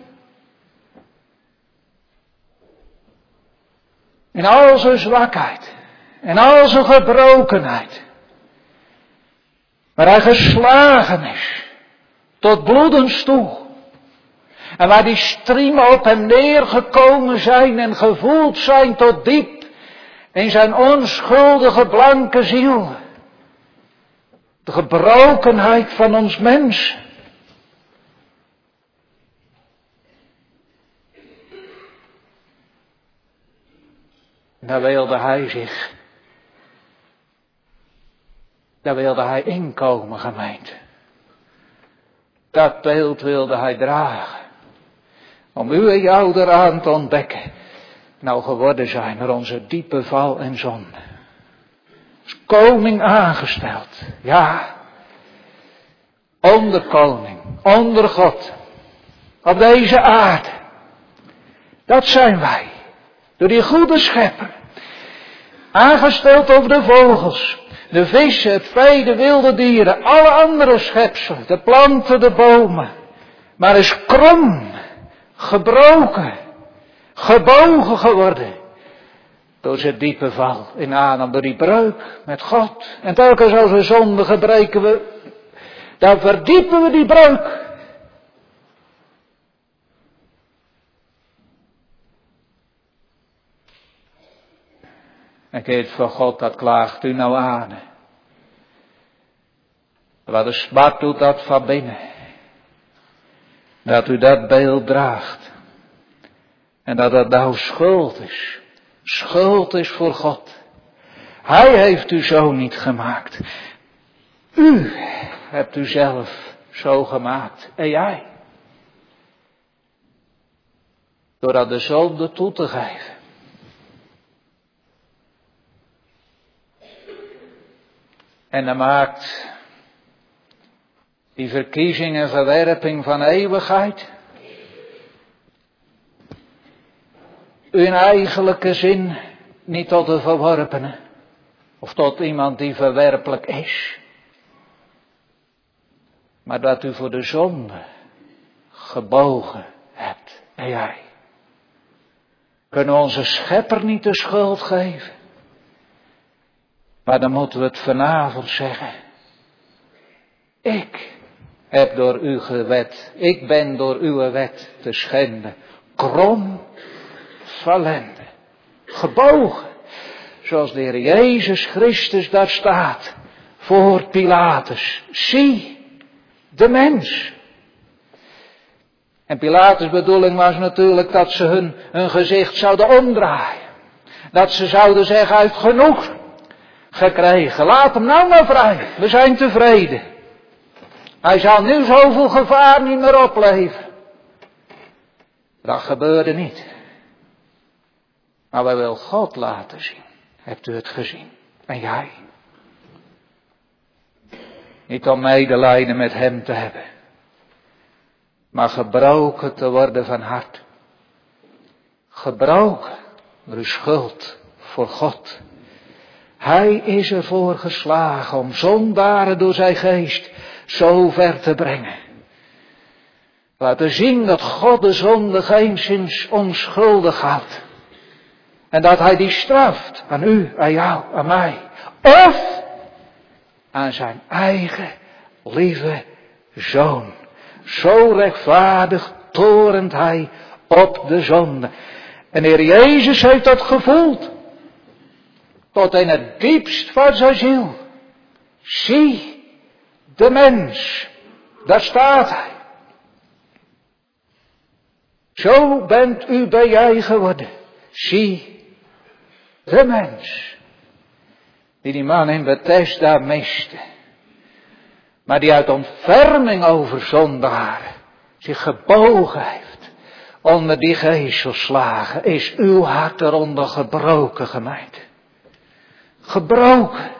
In al zijn zwakheid. In al zijn gebrokenheid. Waar hij geslagen is. Tot bloedens toe. En waar die striemen op hem neergekomen zijn en gevoeld zijn tot diep. In zijn onschuldige blanke ziel. De gebrokenheid van ons mens. Daar wilde hij zich. Daar wilde hij inkomen, gemeente. Dat beeld wilde hij dragen. Om u en jou eraan te ontdekken. Nou geworden zijn er onze diepe val en zonde. Als koning aangesteld. Ja. Onder koning. Onder God. Op deze aarde. Dat zijn wij. Door die goede schepper. Aangesteld over de vogels. De vissen, het vee, de wilde dieren. Alle andere schepselen. De planten, de bomen. Maar is krom. Gebroken. Gebogen geworden. Door zijn diepe val in Adam. Door die breuk met God. En telkens als we zondigen breken we. Dan verdiepen we die breuk. En keert voor God, dat klaagt u nou aan. Wat de smart doet dat van binnen. Dat u dat beeld draagt. En dat dat nou schuld is. Schuld is voor God. Hij heeft u zo niet gemaakt. U hebt u zelf zo gemaakt. En jij. Door dat de zonde toe te geven. En dan maakt die verkiezing en verwerping van eeuwigheid u in eigenlijke zin niet tot de verworpene of tot iemand die verwerpelijk is. Maar dat u voor de zonde gebogen hebt. En jij. Kunnen we onze schepper niet de schuld geven? Maar dan moeten we het vanavond zeggen. Ik heb door u gewet. Ik ben door uw wet te schenden. Krom, valende, gebogen. Zoals de Heer Jezus Christus daar staat. Voor Pilatus. Zie, de mens. En Pilatus' bedoeling was natuurlijk dat ze hun, hun gezicht zouden omdraaien. Dat ze zouden zeggen, uit genoeg gekregen. Laat hem nou maar vrij. We zijn tevreden. Hij zal nu zoveel gevaar niet meer opleveren. Dat gebeurde niet. Maar wij willen God laten zien. Hebt u het gezien? En jij? Niet om medelijden met hem te hebben. Maar gebroken te worden van hart. Gebroken door uw schuld voor God. Hij is ervoor geslagen om zondaren door zijn geest zo ver te brengen. Laten zien dat God de zonde geenszins onschuldig houdt. En dat hij die straft aan u, aan jou, aan mij. Of aan zijn eigen lieve zoon. Zo rechtvaardig torent hij op de zonde. En de Heer Jezus heeft dat gevoeld. Tot in het diepst van zijn ziel. Zie de mens. Daar staat hij. Zo bent u bij jij geworden. Zie de mens. Die die man in Bethesda miste. Maar die uit ontferming over zondaren zich gebogen heeft. Onder die geeselslagen is uw hart eronder gebroken, gemeente. Gebroken.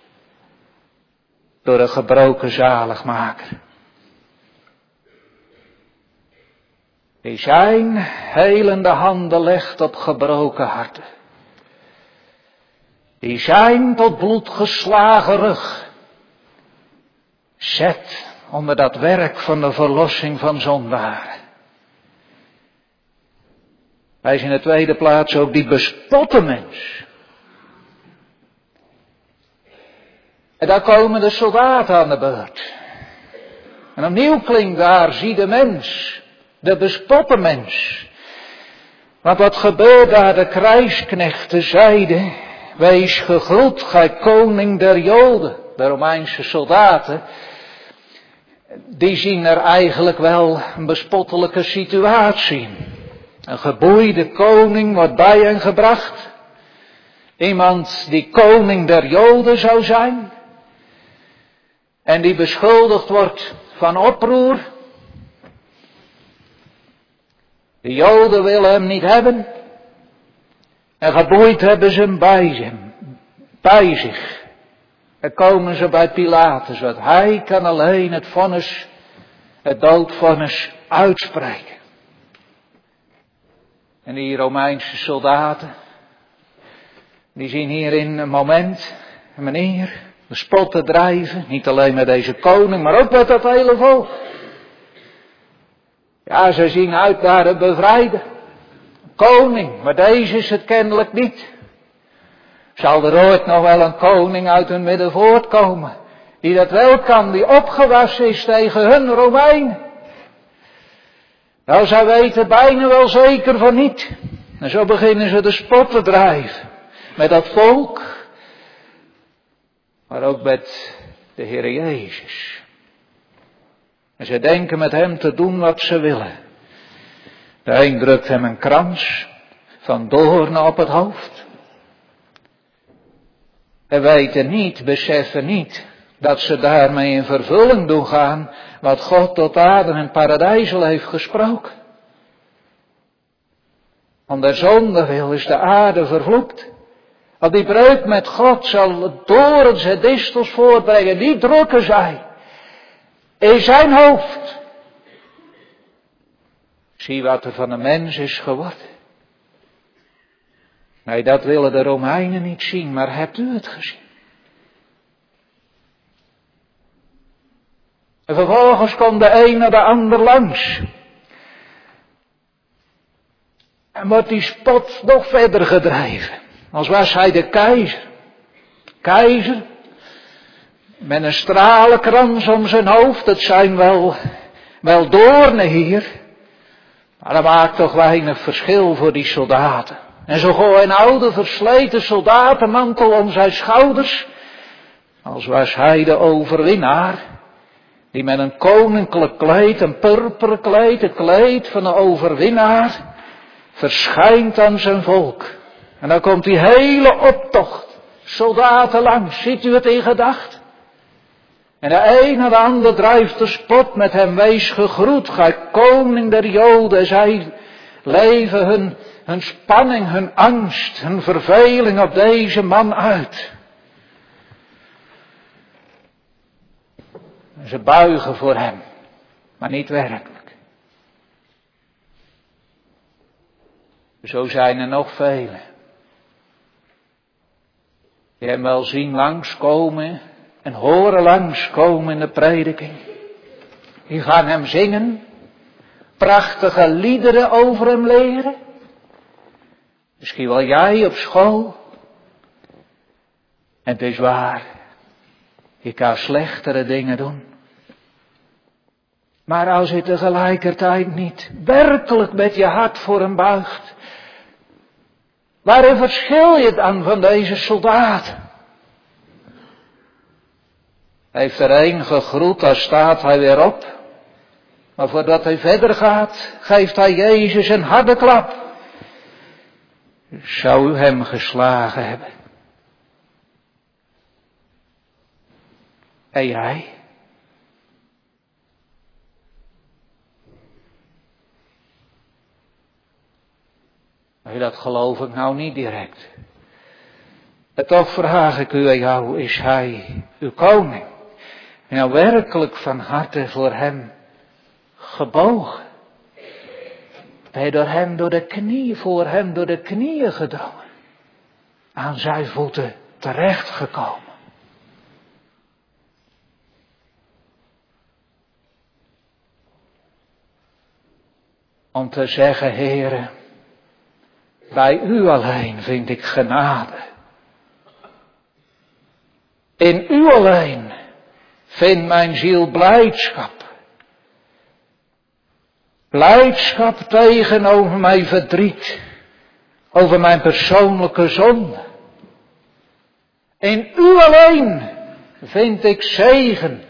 Door een gebroken zaligmaker. Die zijn helende handen legt op gebroken harten. Die zijn tot bloed geslagen rug zet onder dat werk van de verlossing van zondaren. Hij is in de tweede plaats ook die bespotte mens. En daar komen de soldaten aan de beurt. En opnieuw klinkt daar, zie de mens, de bespotte mens. Want wat gebeurt daar, de krijgsknechten zeiden, wees gegroet, gij koning der Joden. De Romeinse soldaten, die zien er eigenlijk wel een bespottelijke situatie. Een geboeide koning wordt bij hen gebracht. Iemand die koning der Joden zou zijn. En die beschuldigd wordt van oproer De Joden willen hem niet hebben. En geboeid hebben ze hem bij, hem, bij zich. En komen ze bij Pilatus, want hij kan alleen het vonnis, het doodvonnis uitspreken. En die Romeinse soldaten, die zien hierin een moment, een manier, de spot te drijven. Niet alleen met deze koning, maar ook met dat hele volk. Ja, ze zien uit naar een bevrijder. Koning, maar deze is het kennelijk niet. Zal er ooit nog wel een koning uit hun midden voortkomen, die dat wel kan, die opgewassen is tegen hun Romeinen? Nou, zij weten bijna wel zeker van niet. En zo beginnen ze de spot te drijven. Met dat volk, maar ook met de Heer Jezus. En ze denken met hem te doen wat ze willen. De een drukt hem een krans van doornen op het hoofd. En weten niet, beseffen niet, dat ze daarmee in vervulling doen gaan wat God tot Adam en paradijs al heeft gesproken. Om der zonde wil is de aarde vervloekt. Want die breuk met God zal dorens en distels voortbrengen, die drukken zij in zijn hoofd. Zie wat er van de mens is geworden. Nee, dat willen de Romeinen niet zien, maar hebt u het gezien? En vervolgens komt de een naar de ander langs. En wordt die spot nog verder gedreven. Als was hij de keizer. Keizer. Met een stralenkrans om zijn hoofd. Dat zijn wel, wel doornen hier. Maar dat maakt toch weinig verschil voor die soldaten. En zo gooien een oude versleten soldatenmantel om zijn schouders. Als was hij de overwinnaar. Die met een koninklijk kleed, een purperen kleed, het kleed van een overwinnaar, verschijnt aan zijn volk. En dan komt die hele optocht, soldaten langs, ziet u het in gedachten? En de een en de ander drijft de spot met hem, wees gegroet, gij koning der Joden. Zij leven hun, hun spanning, hun angst, hun verveling op deze man uit. En ze buigen voor hem, maar niet werkelijk. Zo zijn er nog velen. Die hem wel zien langskomen en horen langskomen in de prediking. Die gaan hem zingen, prachtige liederen over hem leren. Misschien wel jij op school. En het is waar, je kan slechtere dingen doen. Maar als je tegelijkertijd niet werkelijk met je hart voor hem buigt, waarin verschil je dan van deze soldaten? Heeft er een gegroet, daar staat hij weer op. Maar voordat hij verder gaat, geeft hij Jezus een harde klap. Zou u hem geslagen hebben? En jij? Nee, dat geloof ik nou niet direct. En toch vraag ik u aan jou, is hij uw koning? En nou werkelijk van harte voor hem gebogen? Ben je door hem door de knieën, voor hem door de knieën gedrongen? Aan zijn voeten terechtgekomen? Om te zeggen, Heere, bij u alleen vind ik genade. In u alleen vindt mijn ziel blijdschap. Blijdschap tegenover mijn verdriet, over mijn persoonlijke zonde. In u alleen vind ik zegen.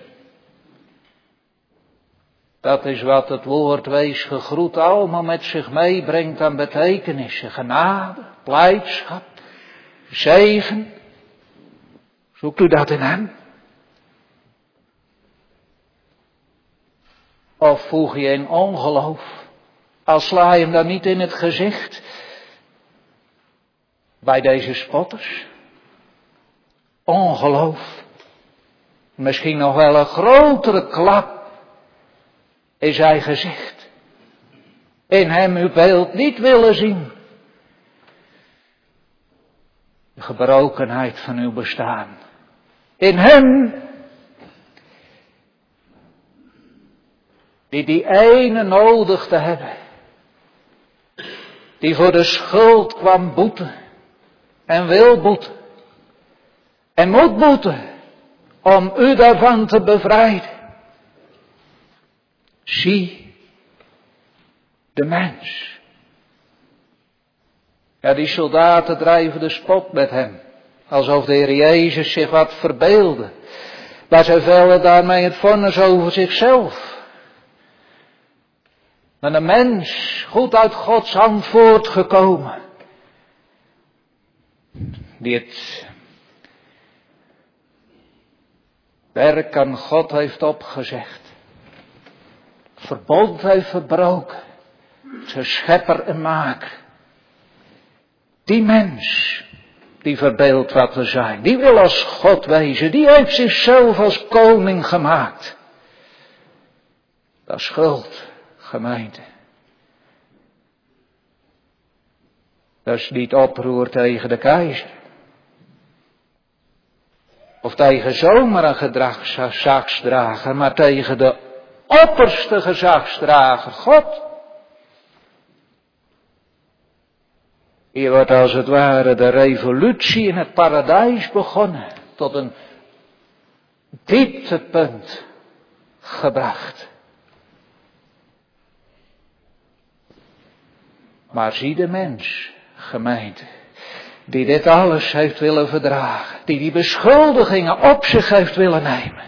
Dat is wat het woord wees gegroet allemaal met zich meebrengt aan betekenissen. Genade, blijdschap, zegen. Zoekt u dat in hem? Of voeg je in ongeloof Al sla je hem dan niet in het gezicht. Bij deze spotters. Ongeloof. Misschien nog wel een grotere klap in zijn gezicht. In hem uw beeld niet willen zien. De gebrokenheid van uw bestaan. In hem. Die die ene nodig te hebben. Die voor de schuld kwam boeten. En wil boeten. En moet boeten. Om u daarvan te bevrijden. Zie. De mens. Ja, die soldaten drijven de spot met hem. Alsof de Heer Jezus zich wat verbeelde. Maar zij vellen daarmee het vonnis over zichzelf. Maar een mens, goed uit Gods hand voortgekomen. Die het werk aan God heeft opgezegd. Verbond heeft verbroken. Zijn schepper en maker. Die mens, die verbeeldt wat we zijn. Die wil als God wezen. Die heeft zichzelf als koning gemaakt. Dat is schuld, gemeente. Dat is niet oproer tegen de keizer. Of tegen zomaar een gezagsdrager, maar tegen de opperste gezagsdrager, God. Hier wordt als het ware de revolutie in het paradijs begonnen, tot een dieptepunt gebracht. Maar zie de mens, gemeente, die dit alles heeft willen verdragen, die die beschuldigingen op zich heeft willen nemen,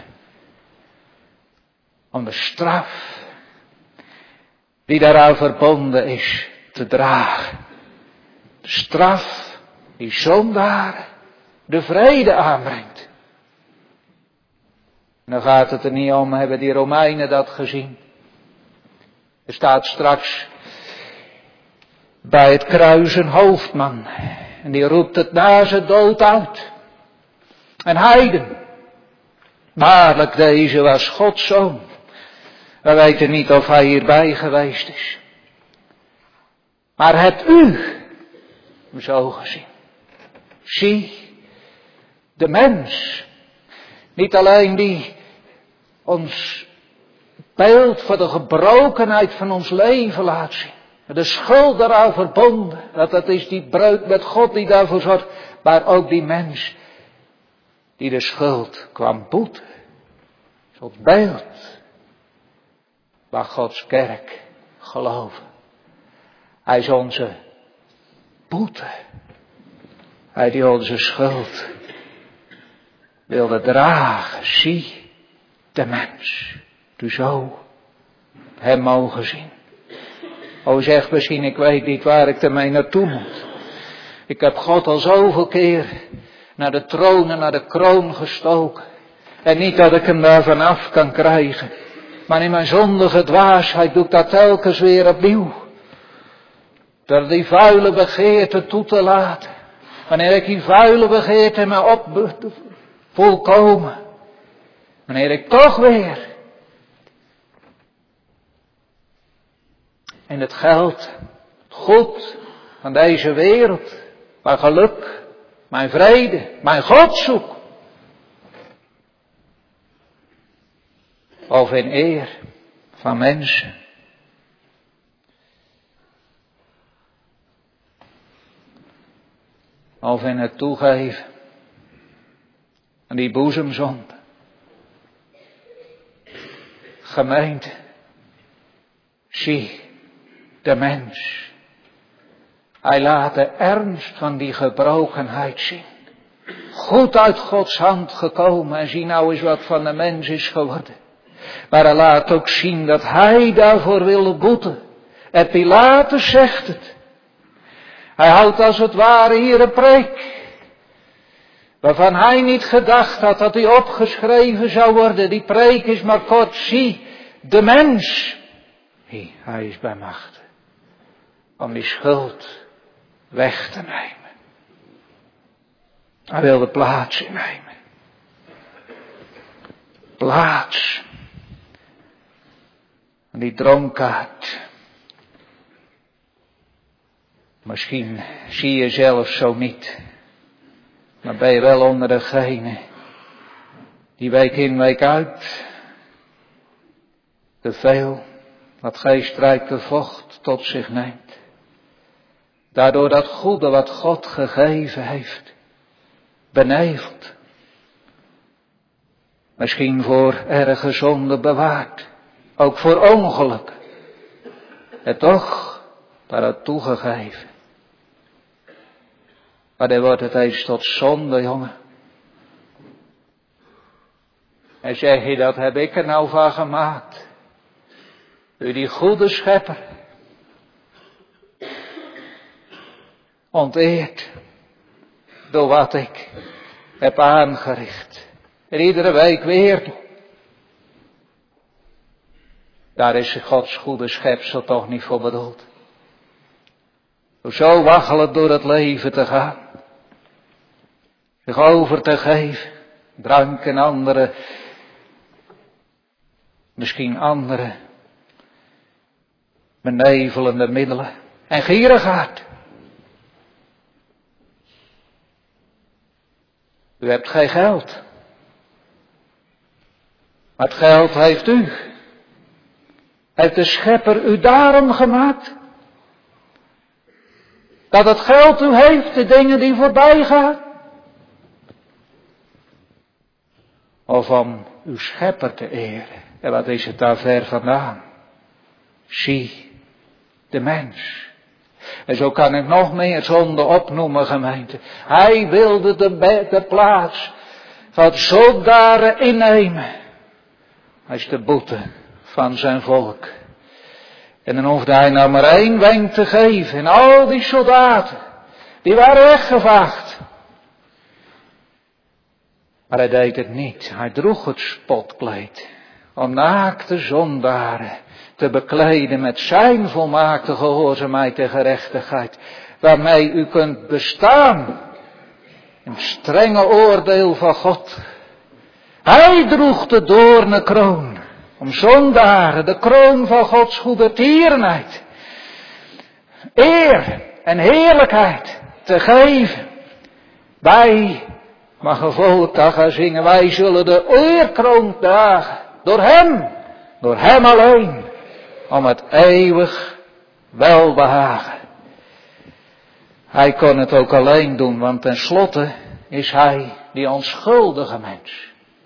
om de straf die daaraan verbonden is te dragen. De straf die zondaar de vrede aanbrengt. En dan gaat het er niet om, hebben die Romeinen dat gezien. Er staat straks bij het kruis een hoofdman. En die roept het na zijn dood uit. Een heiden. Waarlijk, deze was Gods zoon. We weten niet of hij hierbij geweest is. Maar hebt u zo gezien? Zie, de mens. Niet alleen die ons beeld voor de gebrokenheid van ons leven laat zien. De schuld daaraan verbonden. Dat dat is die breuk met God die daarvoor zorgt. Maar ook die mens die de schuld kwam boeten. Tot beeld. Waar Gods kerk geloven. Hij is onze boete. Hij die onze schuld wilde dragen. Zie de mens. Du zo hem mogen zien. O zeg misschien, ik weet niet waar ik ermee naartoe moet. Ik heb God al zoveel keer naar de troon en naar de kroon gestoken. En niet dat ik hem daar vanaf kan krijgen. Maar in mijn zondige dwaasheid doe ik dat telkens weer opnieuw. Door die vuile begeerte toe te laten. Wanneer ik die vuile begeerte me op volkomen. Wanneer ik toch weer in het geld, het goed van deze wereld, mijn geluk, mijn vrede, mijn God zoek. Of in eer van mensen. Of in het toegeven aan die boezemzonde. Gemeente, zie de mens. Hij laat de ernst van die gebrokenheid zien. Goed uit Gods hand gekomen en zie nou eens wat van de mens is geworden. Maar hij laat ook zien dat hij daarvoor wil boeten. En Pilatus zegt het. Hij houdt als het ware hier een preek. Waarvan hij niet gedacht had dat hij opgeschreven zou worden. Die preek is maar kort. Zie, de mens. Hij is bij macht. om die schuld weg te nemen. Hij wilde plaats innemen. Plaats. En die dronkaard. Misschien zie je zelf zo niet. Maar ben je wel onder degene die week in week uit te veel wat geestrijke vocht tot zich neemt. Daardoor dat goede wat God gegeven heeft beneveld. Misschien voor erge zonde bewaard. Ook voor ongeluk. En toch daar het toegegeven. Maar dan wordt het eens tot zonde, jongen. En zeg je, dat heb ik er nou van gemaakt. U die goede schepper. Onteerd. Door wat ik heb aangericht. En iedere week weer doe. Daar is Gods goede schepsel toch niet voor bedoeld. Door zo waggelend door het leven te gaan. Zich over te geven. Drank en andere. Misschien andere. Benevelende middelen. En gierigheid. U hebt geen geld. Maar het geld heeft u. Heeft de schepper u daarom gemaakt? Dat het geld u heeft, de dingen die voorbij gaan? Of om uw schepper te eren? En wat is het daar ver vandaan? Zie, de mens. En zo kan ik nog meer zonde opnoemen, gemeente. Hij wilde de, de plaats van zondaren innemen. Hij is de boete van zijn volk. En dan hoefde hij nou maar één wenk te geven. En al die soldaten, die waren weggevaagd. Maar hij deed het niet. Hij droeg het spotkleed. Om naakte zondaren te bekleden met zijn volmaakte gehoorzaamheid en gerechtigheid. Waarmee u kunt bestaan. In het strenge oordeel van God. Hij droeg de doornenkroon. Om zondaren de kroon van Gods goedertierenheid. Eer en heerlijkheid te geven. Wij, maar gevolgd dat gaan zingen, wij zullen de eerkroon dragen. Door hem, door hem alleen. Om het eeuwig welbehagen. Hij kon het ook alleen doen, want tenslotte is hij die onschuldige mens.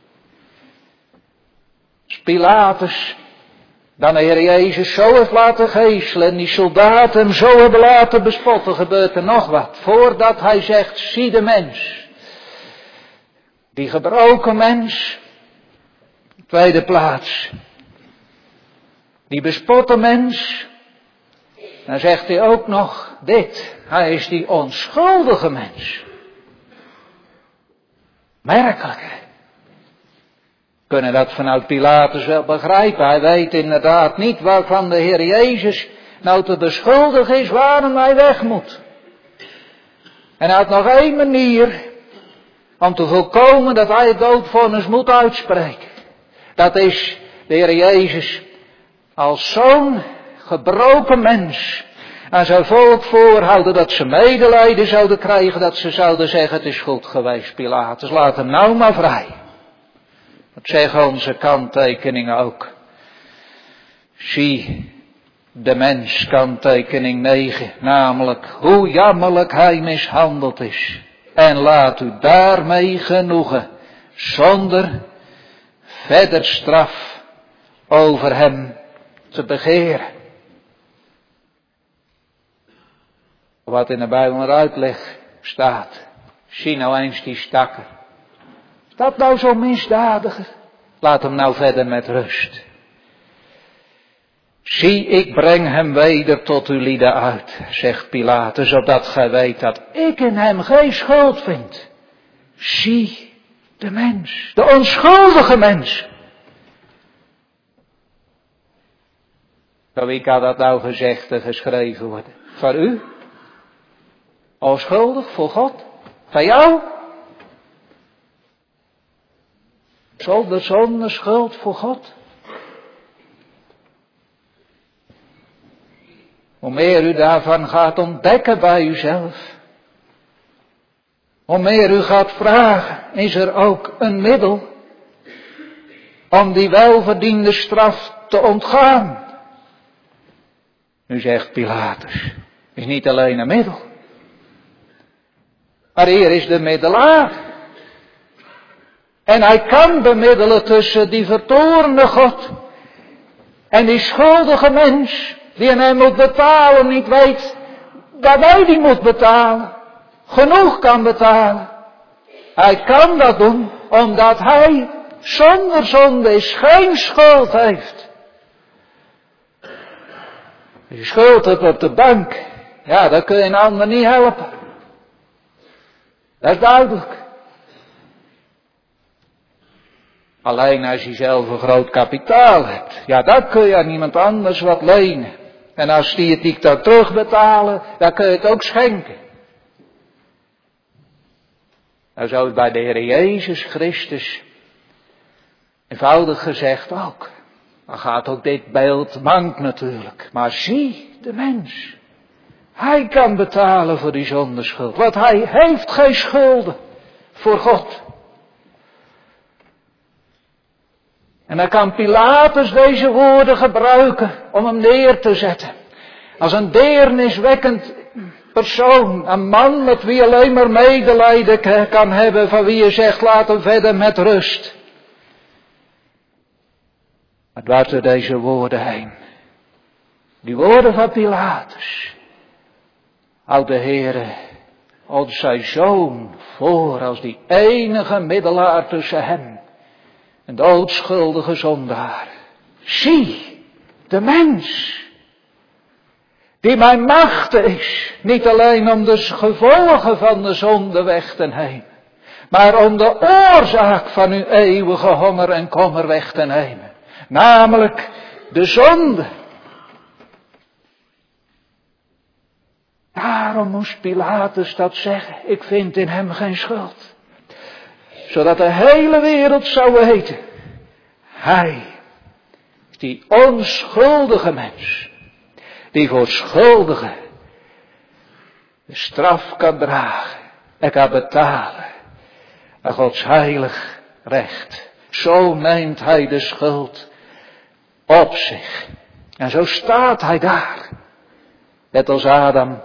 Pilatus, dan de Heer Jezus zo heeft laten geeselen en die soldaten hem zo hebben laten bespotten, gebeurt er nog wat. Voordat hij zegt, zie de mens. Die gebroken mens, tweede plaats. Die bespotte mens, dan zegt hij ook nog dit. Hij is die onschuldige mens. Merkelijk, hè? We kunnen dat vanuit Pilatus wel begrijpen. Hij weet inderdaad niet waarvan de Heer Jezus nou te beschuldigen is waarom hij weg moet. En hij had nog één manier om te voorkomen dat hij het doodvonnis moet uitspreken. Dat is de Heer Jezus als zo'n gebroken mens aan zijn volk voorhouden dat ze medelijden zouden krijgen, dat ze zouden zeggen het is goed geweest Pilatus, laat hem nou maar vrij. Dat zeggen onze kanttekeningen ook. Zie de mens, kanttekening negen, namelijk hoe jammerlijk hij mishandeld is. En laat u daarmee genoegen, zonder verder straf over hem te begeren. Wat in de Bijbel een uitleg staat. Zie nou eens die stakker. Is dat nou zo'n misdadiger? Laat hem nou verder met rust. Zie, ik breng hem weder tot uw lieden uit, zegt Pilatus, zodat gij weet dat ik in hem geen schuld vind. Zie de mens, de onschuldige mens. Voor wie kan dat nou gezegd en geschreven worden? Voor u? Onschuldig voor God? Voor jou? Zonder zonde schuld voor God? Hoe meer u daarvan gaat ontdekken bij uzelf, hoe meer u gaat vragen, is er ook een middel om die welverdiende straf te ontgaan. Nu zegt Pilatus, is niet alleen een middel, maar hier is de middelaar. En hij kan bemiddelen tussen die vertoornde God en die schuldige mens die aan hem moet betalen, niet weet dat hij die moet betalen, genoeg kan betalen. Hij kan dat doen omdat hij zonder zonde is, geen schuld heeft. Als je schuld hebt op de bank, ja, dan kun je een ander niet helpen. Dat is duidelijk. Alleen als je zelf een groot kapitaal hebt, ja, dan kun je aan iemand anders wat lenen. En als die het niet kan terugbetalen, dan kun je het ook schenken. Nou zo is bij de Heer Jezus Christus eenvoudig gezegd ook. Dan gaat ook dit beeld mank natuurlijk. Maar zie de mens. Hij kan betalen voor die zondeschuld. Want hij heeft geen schulden voor God. En dan kan Pilatus deze woorden gebruiken om hem neer te zetten. Als een deerniswekkend persoon, een man met wie alleen maar medelijden kan hebben, van wie je zegt laat hem verder met rust. Maar dwars door deze woorden heen, die woorden van Pilatus, houdt de Heere ons zijn zoon voor als die enige middelaar tussen hem en de doodschuldige zondaar. Zie, de mens, die mijn macht is, niet alleen om de gevolgen van de zonde weg te nemen, maar om de oorzaak van uw eeuwige honger en kommer weg te nemen. Namelijk de zonde. Daarom moest Pilatus dat zeggen. Ik vind in hem geen schuld. Zodat de hele wereld zou weten. Hij is die onschuldige mens. Die voor schuldigen de straf kan dragen. En kan betalen. Aan Gods heilig recht. Zo neemt hij de schuld op zich. En zo staat hij daar. Net als Adam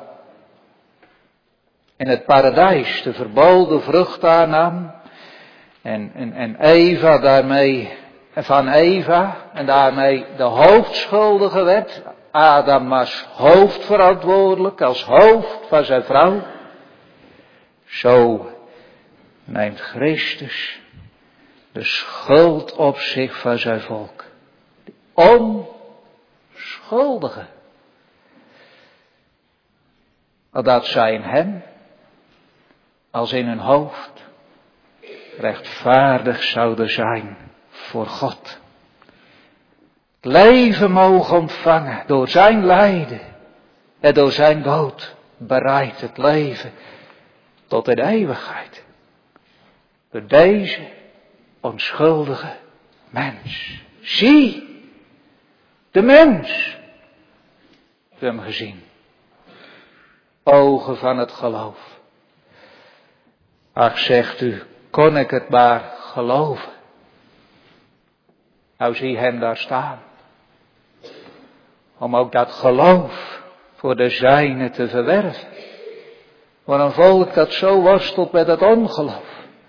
in het paradijs de verboden vrucht aannam. En, en, en Eva daarmee, van Eva, en daarmee de hoofdschuldige werd. Adam was hoofdverantwoordelijk, als hoofd van zijn vrouw. Zo neemt Christus de schuld op zich van zijn volk. De onschuldige. Dat zij in hem, als in hun hoofd, rechtvaardig zouden zijn voor God. Het leven mogen ontvangen door zijn lijden en door zijn dood bereidt het leven tot in de eeuwigheid. Door deze onschuldige mens. Zie, de mens. Ik heb hem gezien. Ogen van het geloof. Ach, zegt u, kon ik het maar geloven. Nou zie hem daar staan. Om ook dat geloof voor de zijne te verwerven. Voor een volk dat zo worstelt met het ongeloof.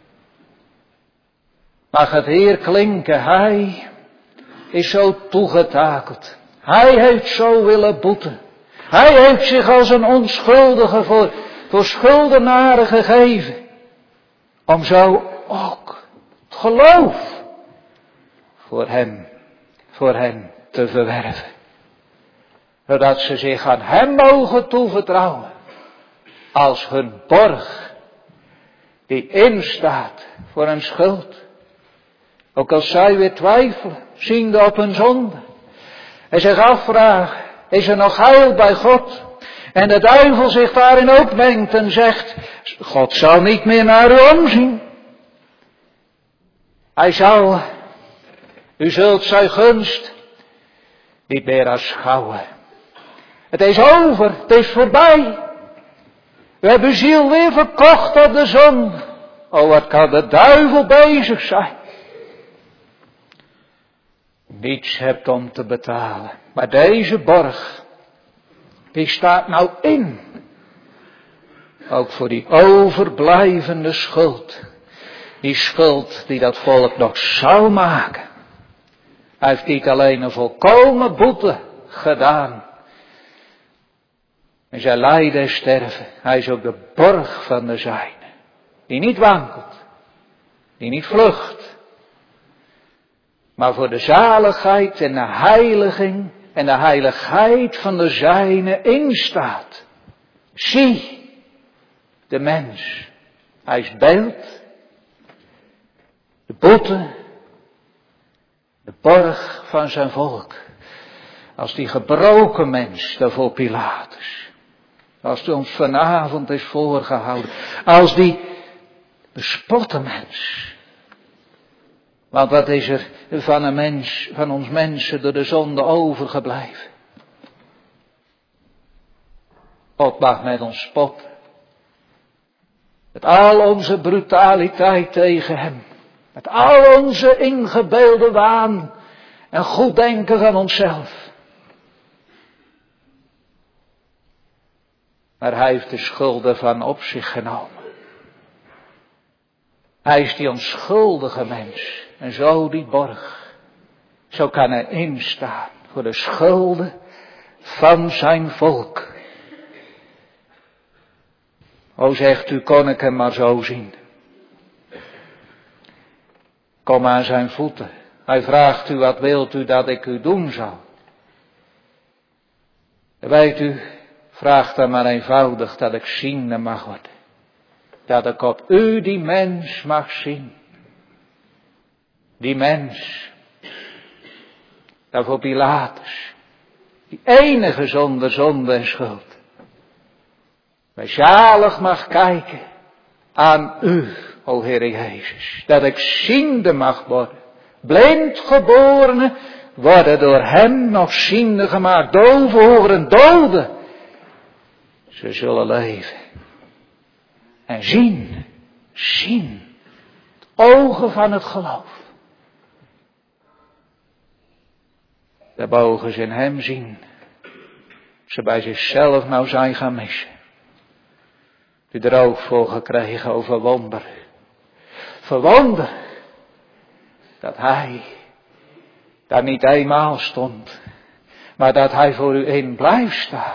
Mag het hier klinken, hij is zo toegetakeld. Hij heeft zo willen boeten. Hij heeft zich als een onschuldige voor, voor schuldenaren gegeven. Om zo ook het geloof voor hem, voor hen te verwerven. Zodat ze zich aan hem mogen toevertrouwen. Als hun borg die instaat voor een schuld. Ook als zij weer twijfelen, ziende op hun zonde. En zich afvragen, is er nog heil bij God? En de duivel zich daarin ook mengt en zegt, God zal niet meer naar u omzien. Hij zal, u zult zijn gunst niet meer aanschouwen. Het is over, het is voorbij. We hebben uw ziel weer verkocht op de zon. Oh, wat kan de duivel bezig zijn. Niets hebt om te betalen. Maar deze borg, die staat nou in. Ook voor die overblijvende schuld. Die schuld die dat volk nog zou maken. Hij heeft niet alleen een volkomen boete gedaan. En zijn lijden en sterven. Hij is ook de borg van de zijne. Die niet wankelt. Die niet vlucht. Maar voor de zaligheid en de heiliging en de heiligheid van de zijne instaat. Zie, de mens. Hij is beeld. De boete. De borg van zijn volk. Als die gebroken mens daarvoor Pilatus. Als die ons vanavond is voorgehouden. Als die bespotte mens. Want wat is er van een mens, van ons mensen door de zonde overgebleven? God mag met ons spotten. Met al onze brutaliteit tegen hem. Met al onze ingebeelde waan. En goed denken van onszelf. Maar hij heeft de schuld ervan op zich genomen. Hij is die onschuldige mens. En zo die borg. Zo kan hij instaan voor de schulden van zijn volk. O, zegt u, kon ik hem maar zo zien. Kom aan zijn voeten. Hij vraagt u, wat wilt u dat ik u doen zal? Weet u, vraag dan maar eenvoudig dat ik ziende mag worden. Dat ik op u die mens mag zien. Die mens. Daarvoor Pilatus. Die enige zonder zonde en schuld. Mij zalig mag kijken aan u, o Heer Jezus. Dat ik ziende mag worden. Blind geborene worden door hem nog ziende gemaakt. Doof horen, doden. Ze zullen leven. En zien, zien. Het ogen van het geloof. De mogen ze in hem zien. Ze bij zichzelf nou zijn gaan missen. U er ook voor gekregen over wonder. Verwonder. Dat hij daar niet eenmaal stond. Maar dat hij voor u in blijft staan.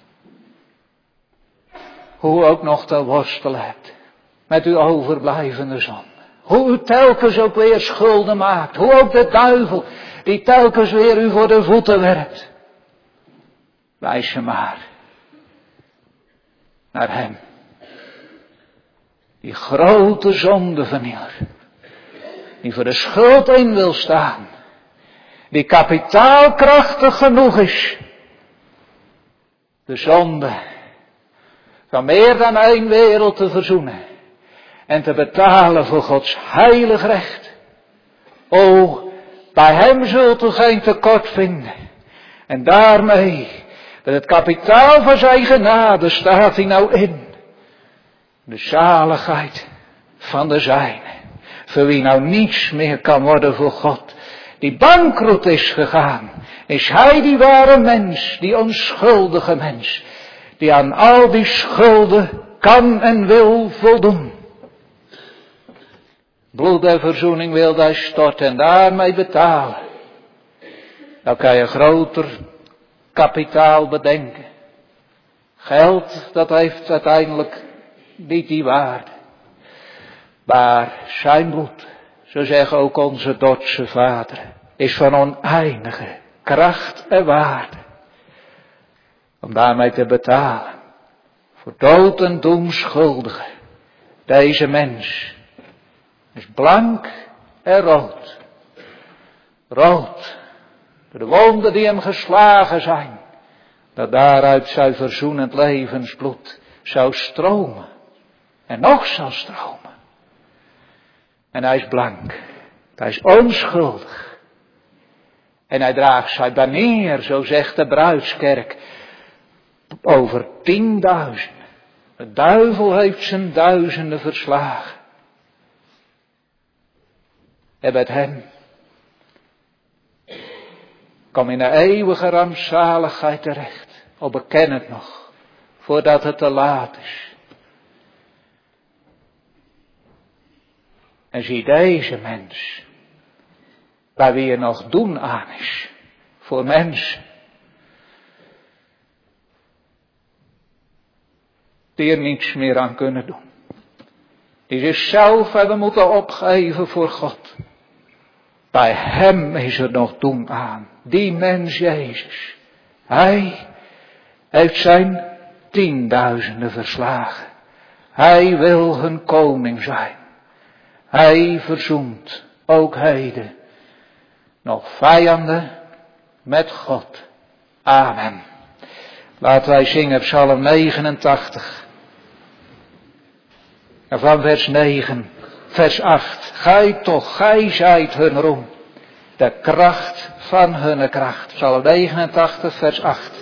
Hoe u ook nog te worstelen hebt. Met uw overblijvende zonde. Hoe u telkens ook weer schulden maakt. Hoe ook de duivel die telkens weer u voor de voeten werpt. Wijs je maar naar hem. Die grote zondevernieler. Die voor de schuld in wil staan. Die kapitaalkrachtig genoeg is. De zonde van meer dan één wereld te verzoenen. En te betalen voor Gods heilig recht. O, bij hem zult u geen tekort vinden. En daarmee, met het kapitaal van zijn genade, staat hij nou in. De zaligheid van de zijne. Voor wie nou niets meer kan worden voor God. Die bankroet is gegaan. Is hij die ware mens, die onschuldige mens. Die aan al die schulden kan en wil voldoen. Bloed der verzoening wil hij storten en daarmee betalen. Dan kan je groter kapitaal bedenken. Geld, dat heeft uiteindelijk niet die waarde. Maar zijn bloed, zo zeggen ook onze Dordtse vaderen, is van oneindige kracht en waarde. Om daarmee te betalen. Voor dood en doem schuldigen. Deze mens is blank en rood. Rood. Door de wonden die hem geslagen zijn. Dat daaruit zijn verzoenend levensbloed zou stromen. En nog zal stromen. En hij is blank. Hij is onschuldig. En hij draagt zijn banier, zo zegt de bruidskerk, over tienduizenden. De duivel heeft zijn duizenden verslagen. En met hem kom in de eeuwige rampzaligheid terecht. Al beken het nog, voordat het te laat is. En zie deze mens, waar wie er nog doen aan is, voor mensen, die er niets meer aan kunnen doen. Die zichzelf hebben moeten opgeven voor God. Bij hem is er nog doen aan. Die mens Jezus. Hij heeft zijn tienduizenden verslagen. Hij wil hun koning zijn. Hij verzoent ook heden nog vijanden met God. Amen. Laten wij zingen Psalm negenentachtig. En van vers negen, vers acht. Gij toch, gij zijt hun roem. De kracht van hun kracht. Psalm negenentachtig, vers acht.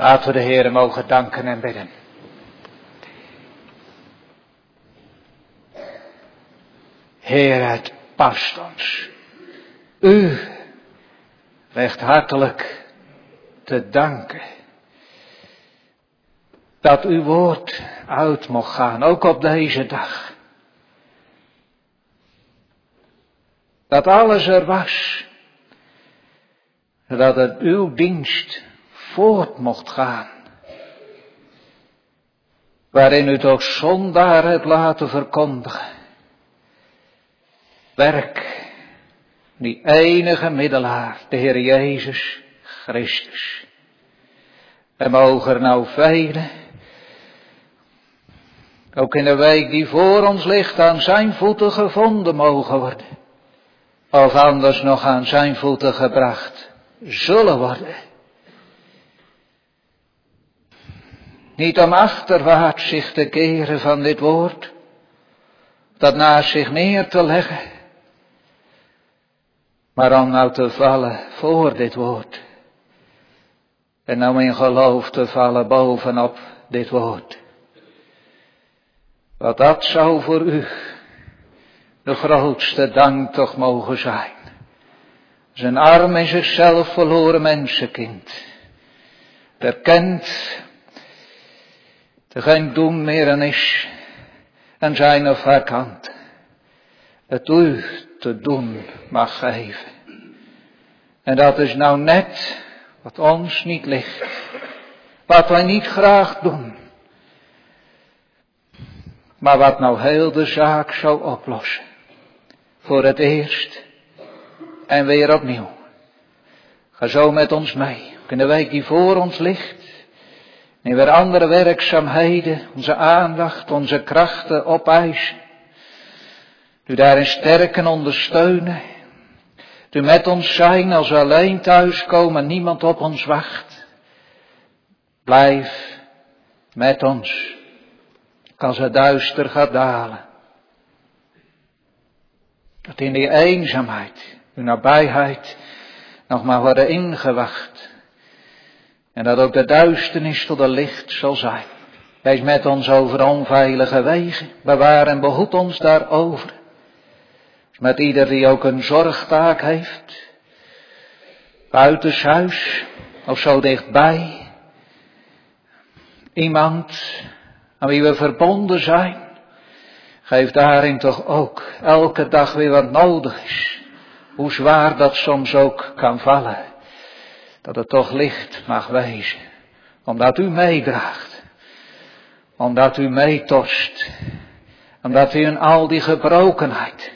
Laten we de Heere mogen danken en bidden. Heer, het past ons u recht hartelijk te danken. Dat uw woord uit mocht gaan, ook op deze dag. Dat alles er was. Dat het uw dienst voort mocht gaan. Waarin u toch zondaar hebt laten verkondigen. Werk, die enige middelaar, de Heer Jezus Christus. En mogen er nou velen, ook in de week die voor ons ligt, aan zijn voeten gevonden mogen worden. Of anders nog aan zijn voeten gebracht zullen worden. Niet om achterwaarts zich te keren van dit woord, dat naast zich neer te leggen, maar om nou te vallen voor dit woord. En nou in geloof te vallen bovenop dit woord. Wat dat zou voor u de grootste dank toch mogen zijn. Zijn arm en zichzelf verloren mensenkind. Erkent er geen doen meer aan is aan zijn of haar kant. Het u te doen mag geven. En dat is nou net wat ons niet ligt. Wat wij niet graag doen. Maar wat nou heel de zaak zou oplossen. Voor het eerst. En weer opnieuw. Ga zo met ons mee. In de week die voor ons ligt. En weer andere werkzaamheden. Onze aandacht, onze krachten opeisen. U daarin sterken ondersteunen. U met ons zijn als we alleen thuiskomen en niemand op ons wacht. Blijf met ons. Als het duister gaat dalen. Dat in die eenzaamheid, uw nabijheid, nog maar worden ingewacht. En dat ook de duisternis tot een licht zal zijn. Wees met ons over onveilige wegen. Bewaar en behoed ons daarover. Met ieder die ook een zorgtaak heeft. Buitenshuis of zo dichtbij. Iemand aan wie we verbonden zijn. Geef daarin toch ook elke dag weer wat nodig is. Hoe zwaar dat soms ook kan vallen. Dat het toch licht mag wezen. Omdat u meedraagt. Omdat u meetorst. Omdat u in al die gebrokenheid.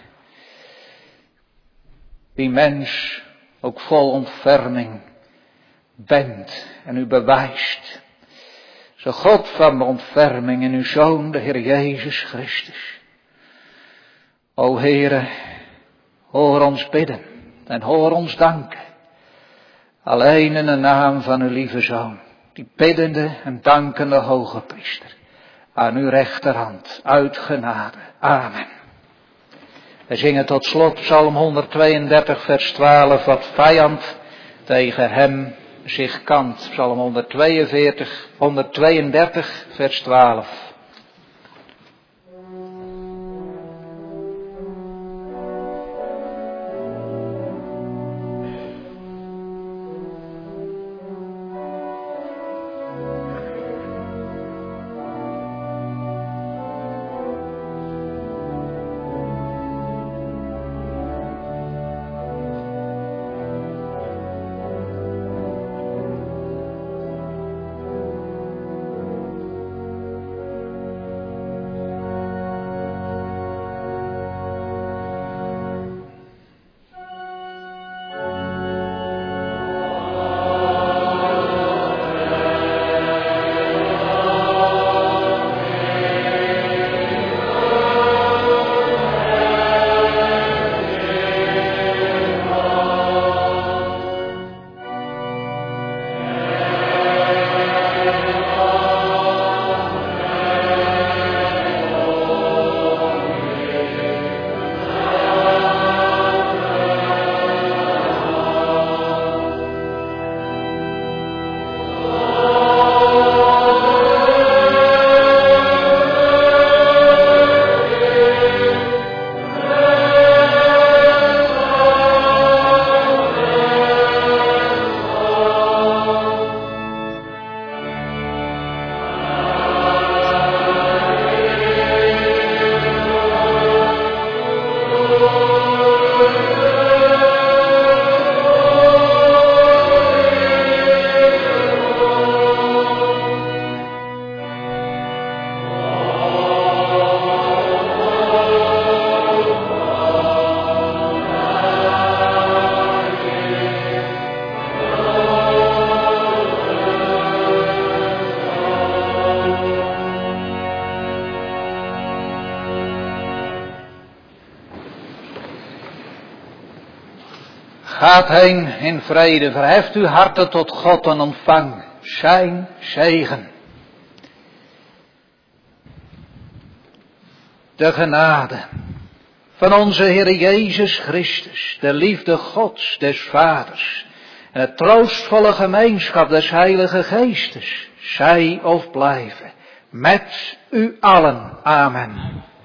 Die mens ook vol ontferming bent en u bewijst. Zo God van ontferming in uw Zoon, de Heer Jezus Christus. O Heere, hoor ons bidden en hoor ons danken. Alleen in de naam van uw lieve Zoon, die biddende en dankende hoge priester. Aan uw rechterhand, uit genade. Amen. We zingen tot slot Psalm honderdtweeëndertig vers twaalf, wat vijand tegen hem zich kant. Psalm honderdtweeënveertig, honderdtweeëndertig vers twaalf. Gaat heen in vrede, verheft uw harten tot God en ontvang zijn zegen. De genade van onze Heer Jezus Christus, de liefde Gods, des Vaders en het troostvolle gemeenschap des Heilige Geestes, zij of blijven met u allen. Amen.